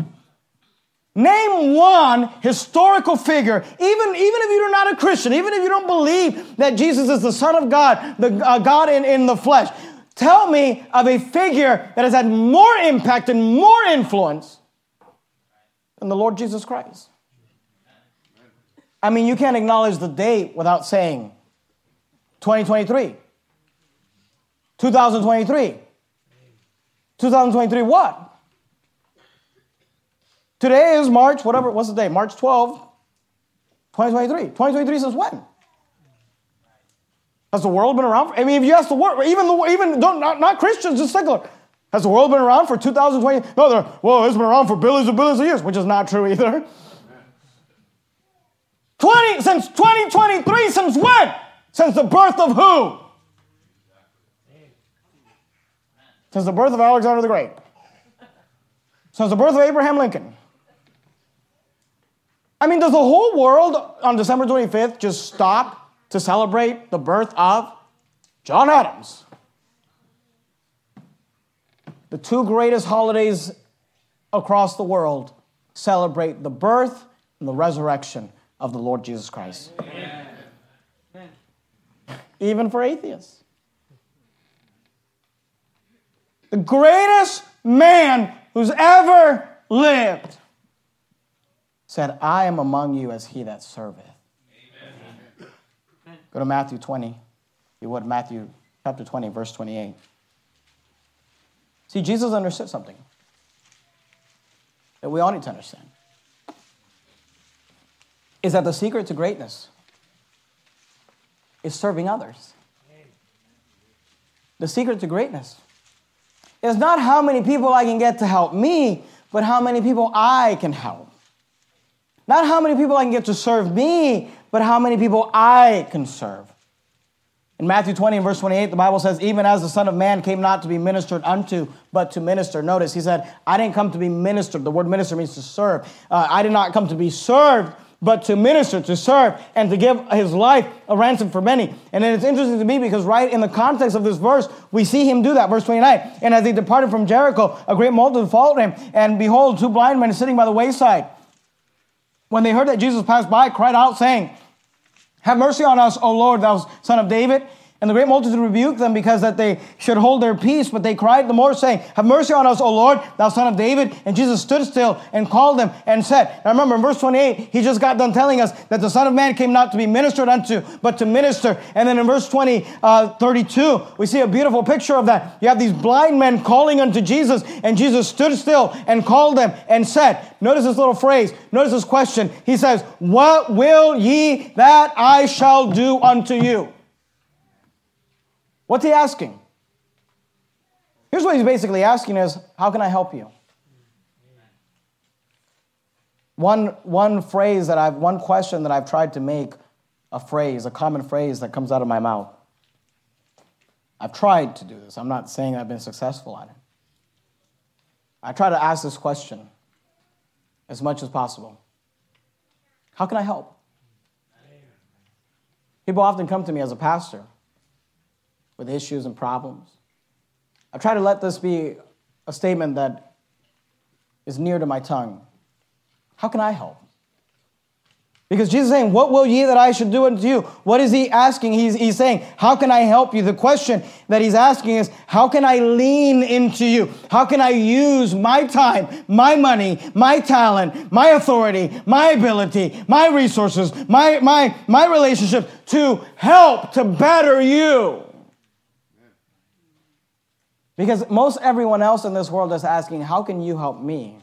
Name one historical figure, even, even if you're not a Christian, even if you don't believe that Jesus is the Son of God, the uh, God in, in the flesh. Tell me of a figure that has had more impact and more influence than the Lord Jesus Christ. I mean, you can't acknowledge the date without saying twenty twenty-three. twenty twenty-three. twenty twenty-three what? Today is March, whatever, what's the day? March twelfth, twenty twenty-three. twenty twenty-three since when? Has the world been around? For, I mean, if you ask the world, even, the, even don't, not, not Christians, just secular. Has the world been around for two thousand twenty? No, they're, well, it's been around for billions and billions of years, which is not true either. twenty, since twenty twenty-three, since when? Since the birth of who? Since the birth of Alexander the Great. Since the birth of Abraham Lincoln. I mean, does the whole world on December twenty-fifth just stop to celebrate the birth of John Adams? The two greatest holidays across the world celebrate the birth and the resurrection of the Lord Jesus Christ. Amen. Even for atheists. The greatest man who's ever lived said, I am among you as he that serveth. Amen. Go to Matthew twenty. If you would, Matthew chapter twenty, verse twenty-eight. See, Jesus understood something that we all need to understand. Is that the secret to greatness is serving others. The secret to greatness is not how many people I can get to help me, but how many people I can help. Not how many people I can get to serve me, but how many people I can serve. In Matthew twenty and verse twenty-eight, the Bible says, even as the Son of Man came not to be ministered unto, but to minister. Notice, he said, I didn't come to be ministered. The word minister means to serve. Uh, I did not come to be served, but to minister, to serve, and to give his life a ransom for many. And then it's interesting to me because right in the context of this verse, we see him do that. Verse twenty-nine, and as he departed from Jericho, a great multitude followed him, and behold, two blind men sitting by the wayside. When they heard that Jesus passed by, cried out, saying, have mercy on us, O Lord, thou Son of David. And the great multitude rebuked them because that they should hold their peace. But they cried the more, saying, have mercy on us, O Lord, thou Son of David. And Jesus stood still and called them and said, now remember in verse twenty-eight, he just got done telling us that the Son of Man came not to be ministered unto, but to minister. And then in verse twenty, uh, thirty-two, we see a beautiful picture of that. You have these blind men calling unto Jesus, and Jesus stood still and called them and said, notice this little phrase, notice this question. He says, what will ye that I shall do unto you? What's he asking? Here's what he's basically asking is, how can I help you? One, one phrase that I've, one question that I've tried to make a phrase, a common phrase that comes out of my mouth. I've tried to do this. I'm not saying I've been successful at it. I try to ask this question as much as possible. How can I help? People often come to me as a pastor with issues and problems. I try to let this be a statement that is near to my tongue. How can I help? Because Jesus is saying, what will ye that I should do unto you? What is he asking? He's, he's saying, how can I help you? The question that he's asking is, how can I lean into you? How can I use my time, my money, my talent, my authority, my ability, my resources, my, my, my relationship to help, to better you? Because most everyone else in this world is asking, how can you help me?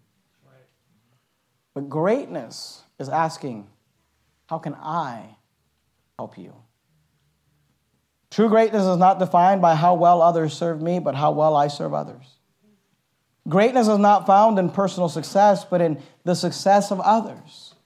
But greatness is asking, how can I help you? True greatness is not defined by how well others serve me, but how well I serve others. Greatness is not found in personal success, but in the success of others.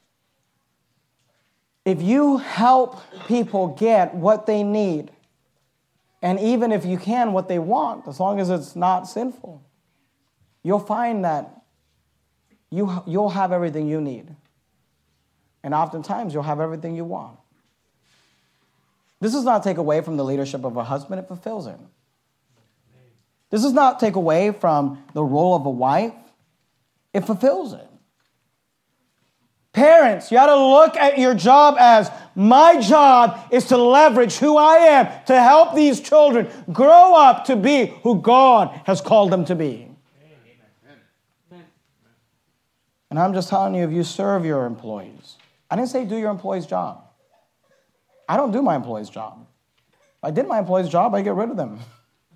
If you help people get what they need, and even if you can, what they want, as long as it's not sinful, you'll find that you, you'll have everything you need. And oftentimes, you'll have everything you want. This does not take away from the leadership of a husband. It fulfills it. This does not take away from the role of a wife. It fulfills it. Parents, you got to look at your job as, my job is to leverage who I am to help these children grow up to be who God has called them to be. Amen. And I'm just telling you, if you serve your employees, I didn't say do your employee's job. I don't do my employee's job. If I did my employee's job, I get rid of them.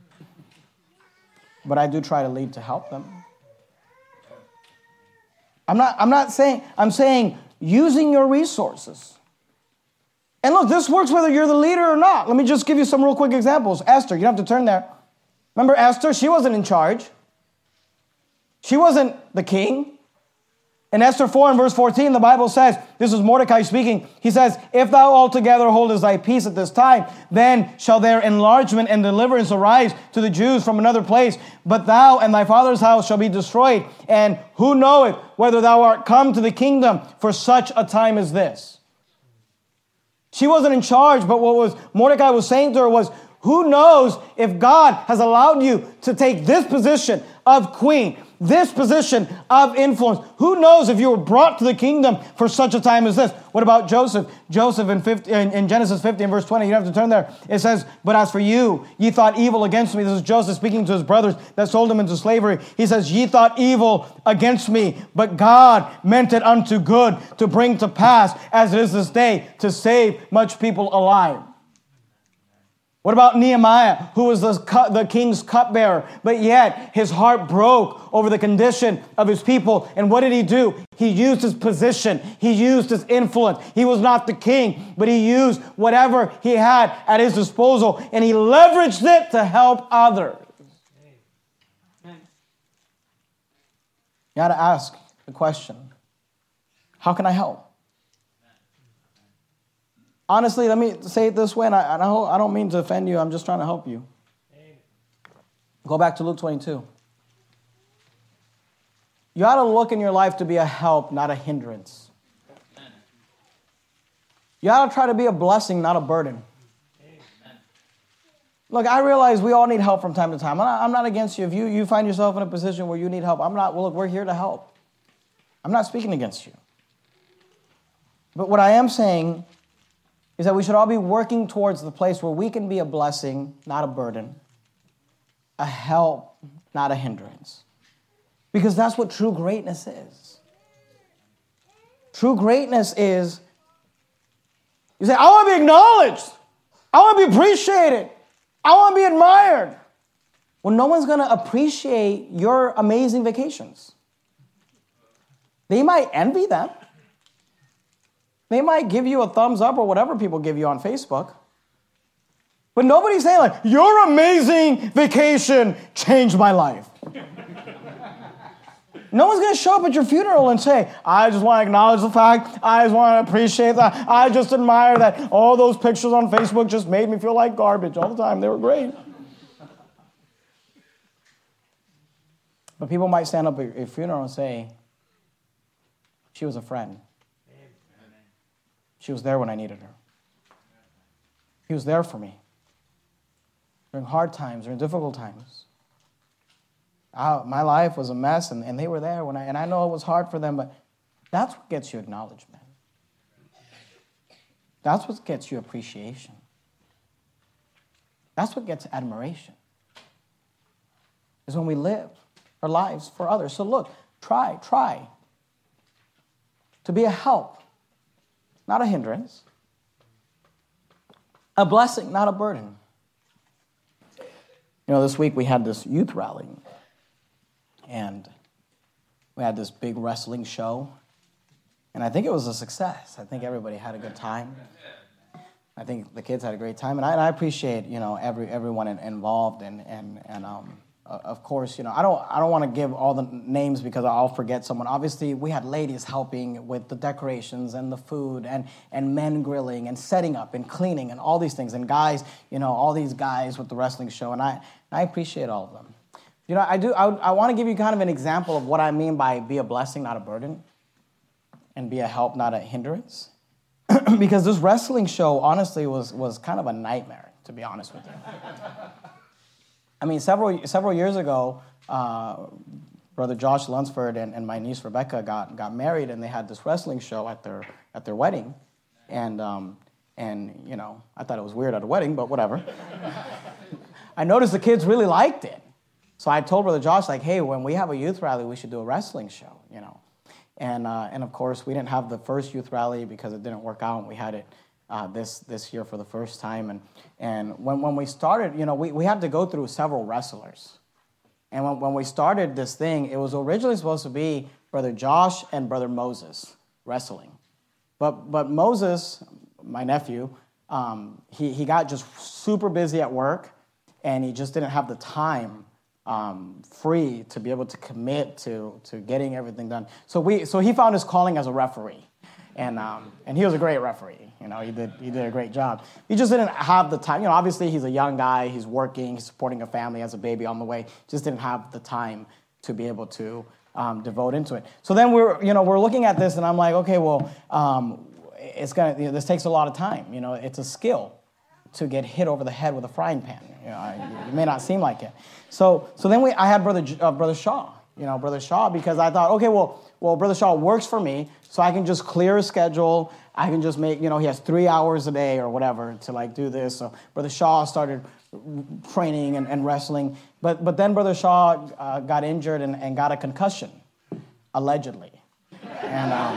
But I do try to lead to help them. I'm not, I'm not saying, I'm saying using your resources. And look, this works whether you're the leader or not. Let me just give you some real quick examples. Esther, you don't have to turn there. Remember Esther? She wasn't in charge. She wasn't the king. In Esther four and verse fourteen, the Bible says, this is Mordecai speaking, he says, if thou altogether holdest thy peace at this time, then shall there enlargement and deliverance arise to the Jews from another place. But thou and thy father's house shall be destroyed. And who knoweth whether thou art come to the kingdom for such a time as this? She wasn't in charge, but what was Mordecai was saying to her was, who knows if God has allowed you to take this position of queen, this position of influence? Who knows if you were brought to the kingdom for such a time as this? What about Joseph? Joseph in, fifty, in, in Genesis fifty and verse twenty, you don't have to turn there. It says, but as for you, ye thought evil against me. This is Joseph speaking to his brothers that sold him into slavery. He says, ye thought evil against me, but God meant it unto good to bring to pass, as it is this day, to save much people alive. What about Nehemiah, who was the, the king's cupbearer, but yet his heart broke over the condition of his people. And what did he do? He used his position. He used his influence. He was not the king, but he used whatever he had at his disposal, and he leveraged it to help others. You got to ask the question, how can I help? Honestly, let me say it this way, and I, I don't mean to offend you. I'm just trying to help you. Amen. Go back to Luke twenty-two. You ought to look in your life to be a help, not a hindrance. Amen. You ought to try to be a blessing, not a burden. Amen. Look, I realize we all need help from time to time. I'm not, I'm not against you. If you, you find yourself in a position where you need help, I'm not, well, look, we're here to help. I'm not speaking against you. But what I am saying is that we should all be working towards the place where we can be a blessing, not a burden, a help, not a hindrance. Because that's what true greatness is. True greatness is, you say, I want to be acknowledged. I want to be appreciated. I want to be admired. Well, no one's going to appreciate your amazing vacations. They might envy them. They might give you a thumbs up or whatever people give you on Facebook. But nobody's saying like, your amazing vacation changed my life. No one's going to show up at your funeral and say, I just want to acknowledge the fact, I just want to appreciate that, I just admire that all those pictures on Facebook just made me feel like garbage all the time. They were great. But people might stand up at your funeral and say, she was a friend. She was there when I needed her. He was there for me during hard times, during difficult times. I, my life was a mess, and, and they were there when I, and I know it was hard for them, but that's what gets you acknowledgement. That's what gets you appreciation. That's what gets admiration. Is when we live our lives for others. So look, try, try to be a help. Not a hindrance. A blessing, not a burden. You know, this week we had this youth rally. And we had this big wrestling show. And I think it was a success. I think everybody had a good time. I think the kids had a great time. And I, and I appreciate, you know, every everyone involved. And, and, and um, of course, you know, I don't I don't want to give all the names because I'll forget someone. Obviously, we had ladies helping with the decorations and the food and, and men grilling and setting up and cleaning and all these things. And guys, you know, all these guys with the wrestling show. And I, I appreciate all of them. You know, I do. I, I want to give you kind of an example of what I mean by be a blessing, not a burden, and be a help, not a hindrance. Because this wrestling show, honestly, was was kind of a nightmare, to be honest with you. I mean, several several years ago, uh, Brother Josh Lunsford and, and my niece Rebecca got got married, and they had this wrestling show at their at their wedding, and um, and you know, I thought it was weird at a wedding, but whatever. I noticed the kids really liked it, so I told Brother Josh, like, hey, when we have a youth rally, we should do a wrestling show, you know, and uh, and of course we didn't have the first youth rally because it didn't work out, and we had it. Uh, this this year for the first time. And and when, when we started, you know, we, we had to go through several wrestlers. And when, when we started this thing, it was originally supposed to be Brother Josh and Brother Moses wrestling. But but Moses, my nephew, um, he, he got just super busy at work, and he just didn't have the time um, free to be able to commit to, to getting everything done. So we so he found his calling as a referee. And um, and he was a great referee. You know, he did he did a great job. He just didn't have the time. You know, obviously he's a young guy. He's working. He's supporting a family. Has a baby on the way. Just didn't have the time to be able to um, devote into it. So then we're you know we're looking at this, and I'm like, okay, well, um, it's gonna you know, this takes a lot of time. You know, it's a skill to get hit over the head with a frying pan. You know, it may not seem like it. So so then we I had brother uh, brother Shaw. You know, brother Shaw, because I thought, okay, well. Well, Brother Shaw works for me, so I can just clear his schedule. I can just make, you know, he has three hours a day or whatever to, like, do this. So Brother Shaw started training and, and wrestling. But but then Brother Shaw uh, got injured and, and got a concussion, allegedly. And, um,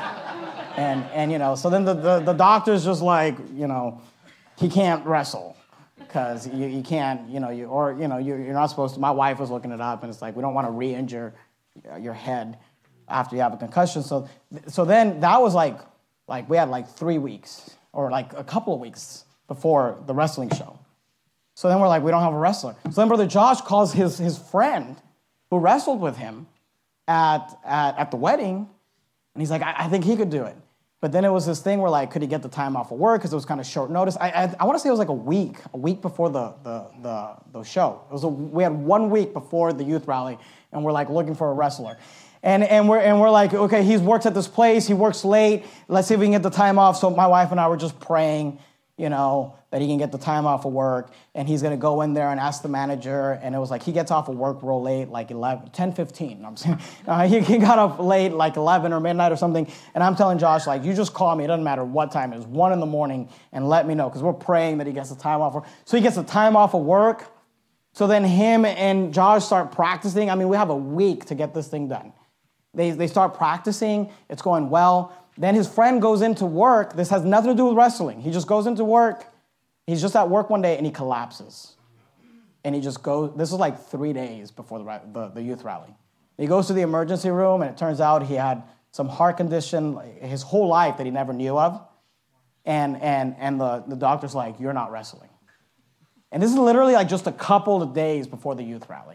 and, and you know, so then the, the, the doctor's just like, you know, he can't wrestle. Because you, you can't, you know, you or, you know, you're, you're not supposed to. My wife was looking it up, and it's like, we don't want to re-injure your head after you have a concussion. So so then that was like, like we had like three weeks or like a couple of weeks before the wrestling show. So then we're like, we don't have a wrestler. So then Brother Josh calls his, his friend who wrestled with him at, at, at the wedding, and he's like, I, I think he could do it. But then it was this thing where, like, could he get the time off of work because it was kind of short notice. I I, I want to say it was like a week, a week before the the the, the show. It was a, we had one week before the youth rally, and we're like looking for a wrestler. And and we're and we're like, okay, he works at this place, he works late, let's see if we can get the time off. So my wife and I were just praying, you know, that he can get the time off of work, and he's gonna go in there and ask the manager. And it was like he gets off of work real late, like eleven, ten fifteen. I'm saying uh, he, he got up late, like eleven or midnight or something. And I'm telling Josh, like, you just call me, it doesn't matter what time it is, one in the morning, and let me know, because we're praying that he gets the time off of work. So he gets the time off of work. So then him and Josh start practicing. I mean, we have a week to get this thing done. They they start practicing. It's going well. Then his friend goes into work. This has nothing to do with wrestling. He just goes into work. He's just at work one day, and he collapses. And he just goes, this is like three days before the, the, the youth rally. He goes to the emergency room, and it turns out he had some heart condition his whole life that he never knew of. And, and, and the, the doctor's like, you're not wrestling. And this is literally like just a couple of days before the youth rally.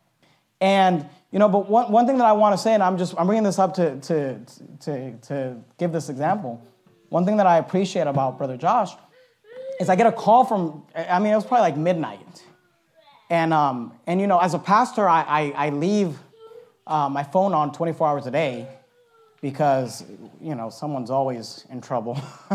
And, you know, but one, one thing that I want to say, and I'm just, I'm bringing this up to, to, to, to give this example. One thing that I appreciate about Brother Josh is I get a call from, I mean, it was probably like midnight. And, um, and you know, as a pastor, I, I, I leave uh, my phone on twenty-four hours a day because, you know, someone's always in trouble.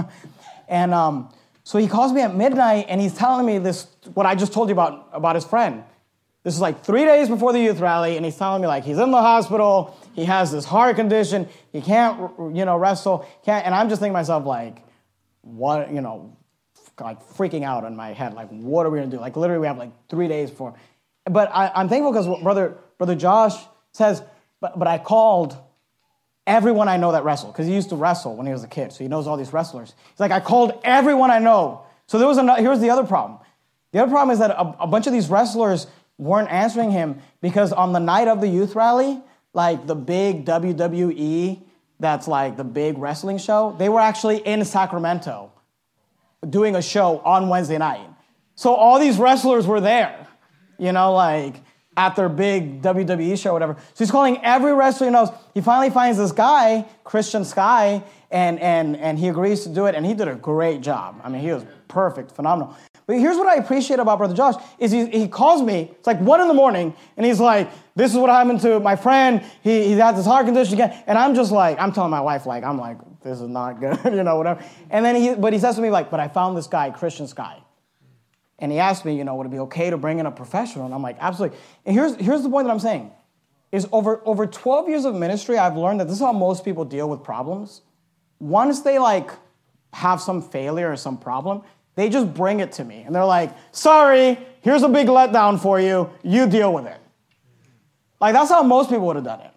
and um, so he calls me at midnight, and he's telling me this, what I just told you about, about his friend. This is like three days before the youth rally, and he's telling me, like, he's in the hospital, he has this heart condition, he can't, you know, wrestle, can't, and I'm just thinking to myself, like, what, you know, like freaking out in my head, like, what are we gonna do? Like, literally, we have like three days before. But I, I'm thankful because brother, brother Josh says, but, but I called everyone I know that wrestled, because he used to wrestle when he was a kid, so he knows all these wrestlers. He's like, I called everyone I know. So there was another, here's the other problem. The other problem is that a, a bunch of these wrestlers weren't answering him because on the night of the youth rally, like the big W W E, that's like the big wrestling show, they were actually in Sacramento doing a show on Wednesday night. So all these wrestlers were there, you know, like at their big W W E show or whatever. So he's calling every wrestler he knows. He finally finds this guy, Christian Sky, and, and, and he agrees to do it, and he did a great job. I mean, he was perfect, phenomenal. But here's what I appreciate about Brother Josh, is he, he calls me, it's like one in the morning, and he's like, this is what happened to my friend, he, he had this heart condition again, and I'm just like, I'm telling my wife, like, I'm like, this is not good, you know, whatever. And then he, but he says to me, like, but I found this guy, Christian Sky. And he asked me, you know, would it be okay to bring in a professional? And I'm like, absolutely. And here's, here's the point that I'm saying, is over, over twelve years of ministry, I've learned that this is how most people deal with problems. Once they, like, have some failure or some problem, they just bring it to me. And they're like, sorry, here's a big letdown for you. You deal with it. Like, that's how most people would have done it.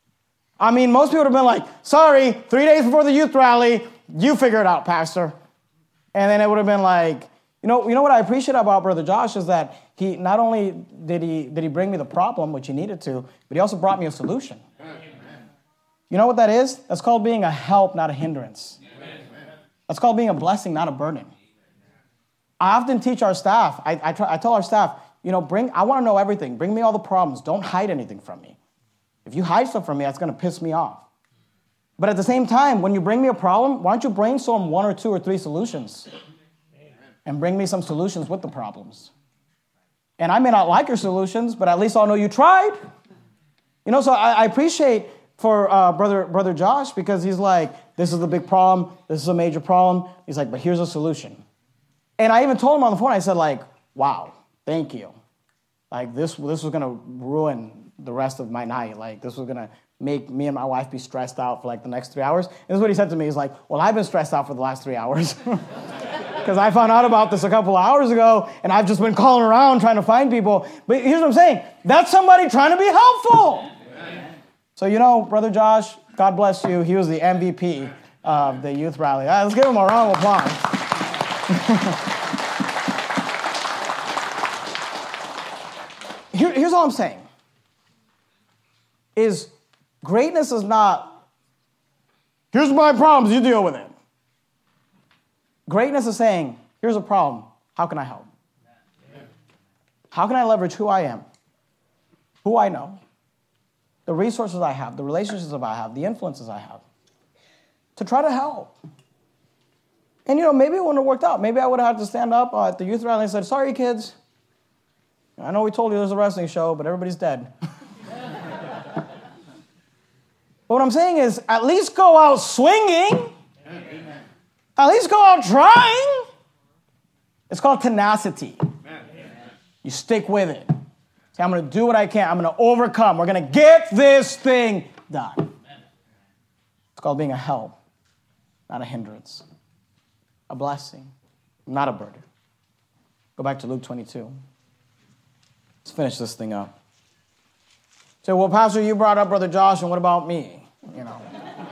I mean, most people would have been like, sorry, three days before the youth rally, you figure it out, Pastor. And then it would have been like, you know, you know what I appreciate about Brother Josh is that he not only did he did he bring me the problem, which he needed to, but he also brought me a solution. Amen. You know what that is? That's called being a help, not a hindrance. Amen. That's called being a blessing, not a burden. I often teach our staff, I, I, try, I tell our staff, you know, bring. I want to know everything. Bring me all the problems. Don't hide anything from me. If you hide stuff from me, that's going to piss me off. But at the same time, when you bring me a problem, why don't you brainstorm one or two or three solutions and bring me some solutions with the problems? And I may not like your solutions, but at least I'll know you tried. You know, so I, I appreciate for uh, brother brother Josh, because he's like, this is the big problem. This is a major problem. He's like, but here's a solution. And I even told him on the phone, I said, like, wow, thank you. Like, this, this was going to ruin the rest of my night. Like, this was going to make me and my wife be stressed out for, like, the next three hours. And this is what he said to me. He's like, well, I've been stressed out for the last three hours. Because I found out about this a couple of hours ago, and I've just been calling around trying to find people. But here's what I'm saying. That's somebody trying to be helpful. Amen. So, you know, Brother Josh, God bless you. He was the M V P of the youth rally. All right, let's give him a round of applause. Here, here's all I'm saying. Is greatness is not, here's my problems, you deal with it. Greatness is saying, here's a problem, how can I help? How can I leverage who I am, who I know, the resources I have, the relationships I have, the influences I have, to try to help? And, you know, maybe it wouldn't have worked out. Maybe I would have had to stand up at the youth rally and said, sorry, kids. I know we told you there's a wrestling show, but everybody's dead. But what I'm saying is, at least go out swinging. Amen. At least go out trying. It's called tenacity. Amen. You stick with it. Say, I'm going to do what I can. I'm going to overcome. We're going to get this thing done. Amen. It's called being a help, not a hindrance. A blessing, not a burden. Go back to Luke twenty-two. Let's finish this thing up. Say, well, Pastor, you brought up Brother Josh, and what about me? You know.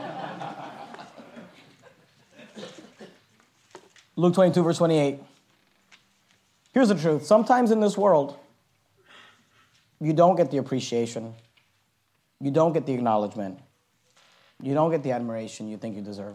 Luke twenty-two, verse twenty-eight. Here's the truth. Sometimes in this world, you don't get the appreciation. You don't get the acknowledgement. You don't get the admiration you think you deserve.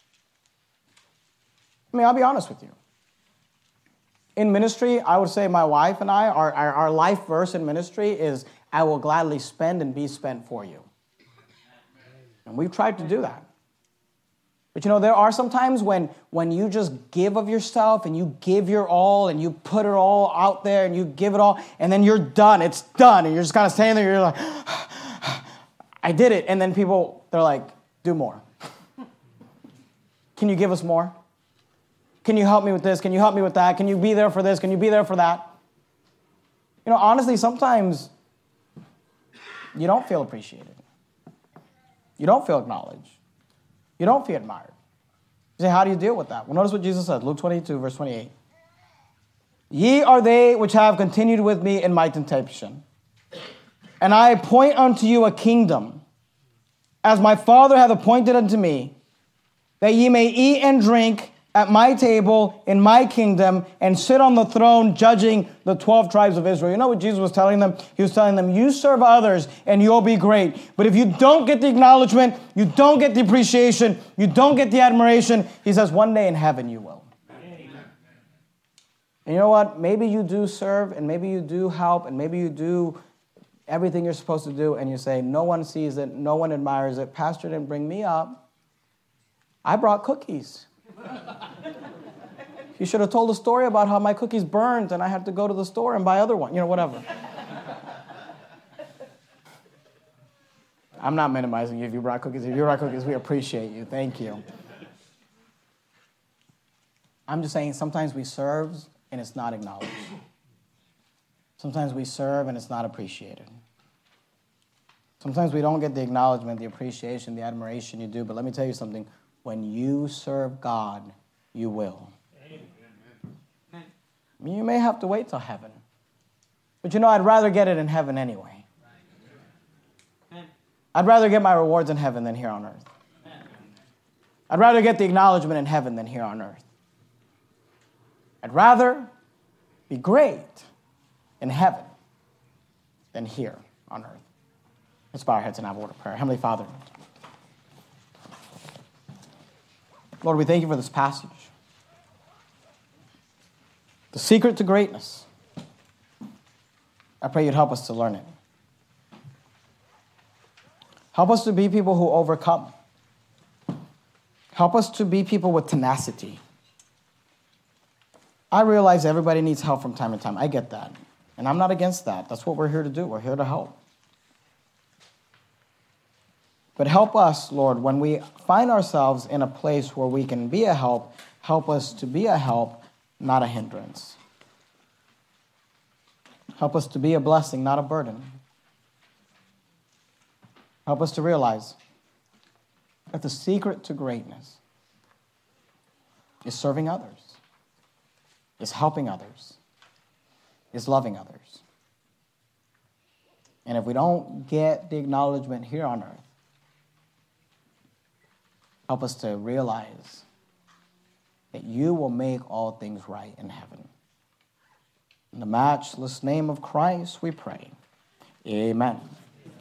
I mean, I'll be honest with you. In ministry, I would say my wife and I, our, our, our life verse in ministry is, I will gladly spend and be spent for you. And we've tried to do that. But you know, there are some times when, when you just give of yourself and you give your all and you put it all out there and you give it all and then you're done. It's done. And you're just kind of standing there. You're like, I did it. And then people, they're like, do more. Can you give us more? Can you help me with this? Can you help me with that? Can you be there for this? Can you be there for that? You know, honestly, sometimes you don't feel appreciated. You don't feel acknowledged. You don't feel admired. You say, how do you deal with that? Well, notice what Jesus said, Luke twenty-two, verse twenty-eight. Ye are they which have continued with me in my temptation. And I appoint unto you a kingdom, as my Father hath appointed unto me, that ye may eat and drink at my table in my kingdom and sit on the throne judging the twelve tribes of Israel. You know what Jesus was telling them? He was telling them, you serve others and you'll be great. But if you don't get the acknowledgement, you don't get the appreciation, you don't get the admiration, he says, one day in heaven you will. Amen. And you know what? Maybe you do serve and maybe you do help and maybe you do everything you're supposed to do and you say, no one sees it, no one admires it. Pastor didn't bring me up. I brought cookies. You should have told a story about how my cookies burned and I had to go to the store and buy other ones. You know, whatever. I'm not minimizing you if you brought cookies. If you brought cookies, we appreciate you. Thank you. I'm just saying sometimes we serve and it's not acknowledged. Sometimes we serve and it's not appreciated. Sometimes we don't get the acknowledgement, the appreciation, the admiration you do. But let me tell you something. When you serve God, you will. Amen. I mean, you may have to wait till heaven. But you know, I'd rather get it in heaven anyway. I'd rather get my rewards in heaven than here on earth. I'd rather get the acknowledgement in heaven than here on earth. I'd rather be great in heaven than here on earth. Let's bow our heads and have a word of prayer. Heavenly Father, Lord, we thank you for this passage. The secret to greatness. I pray you'd help us to learn it. Help us to be people who overcome. Help us to be people with tenacity. I realize everybody needs help from time to time. I get that. And I'm not against that. That's what we're here to do. We're here to help. But help us, Lord, when we find ourselves in a place where we can be a help, help us to be a help, not a hindrance. Help us to be a blessing, not a burden. Help us to realize that the secret to greatness is serving others, is helping others, is loving others. And if we don't get the acknowledgement here on earth, help us to realize that you will make all things right in heaven. In the matchless name of Christ, we pray. Amen.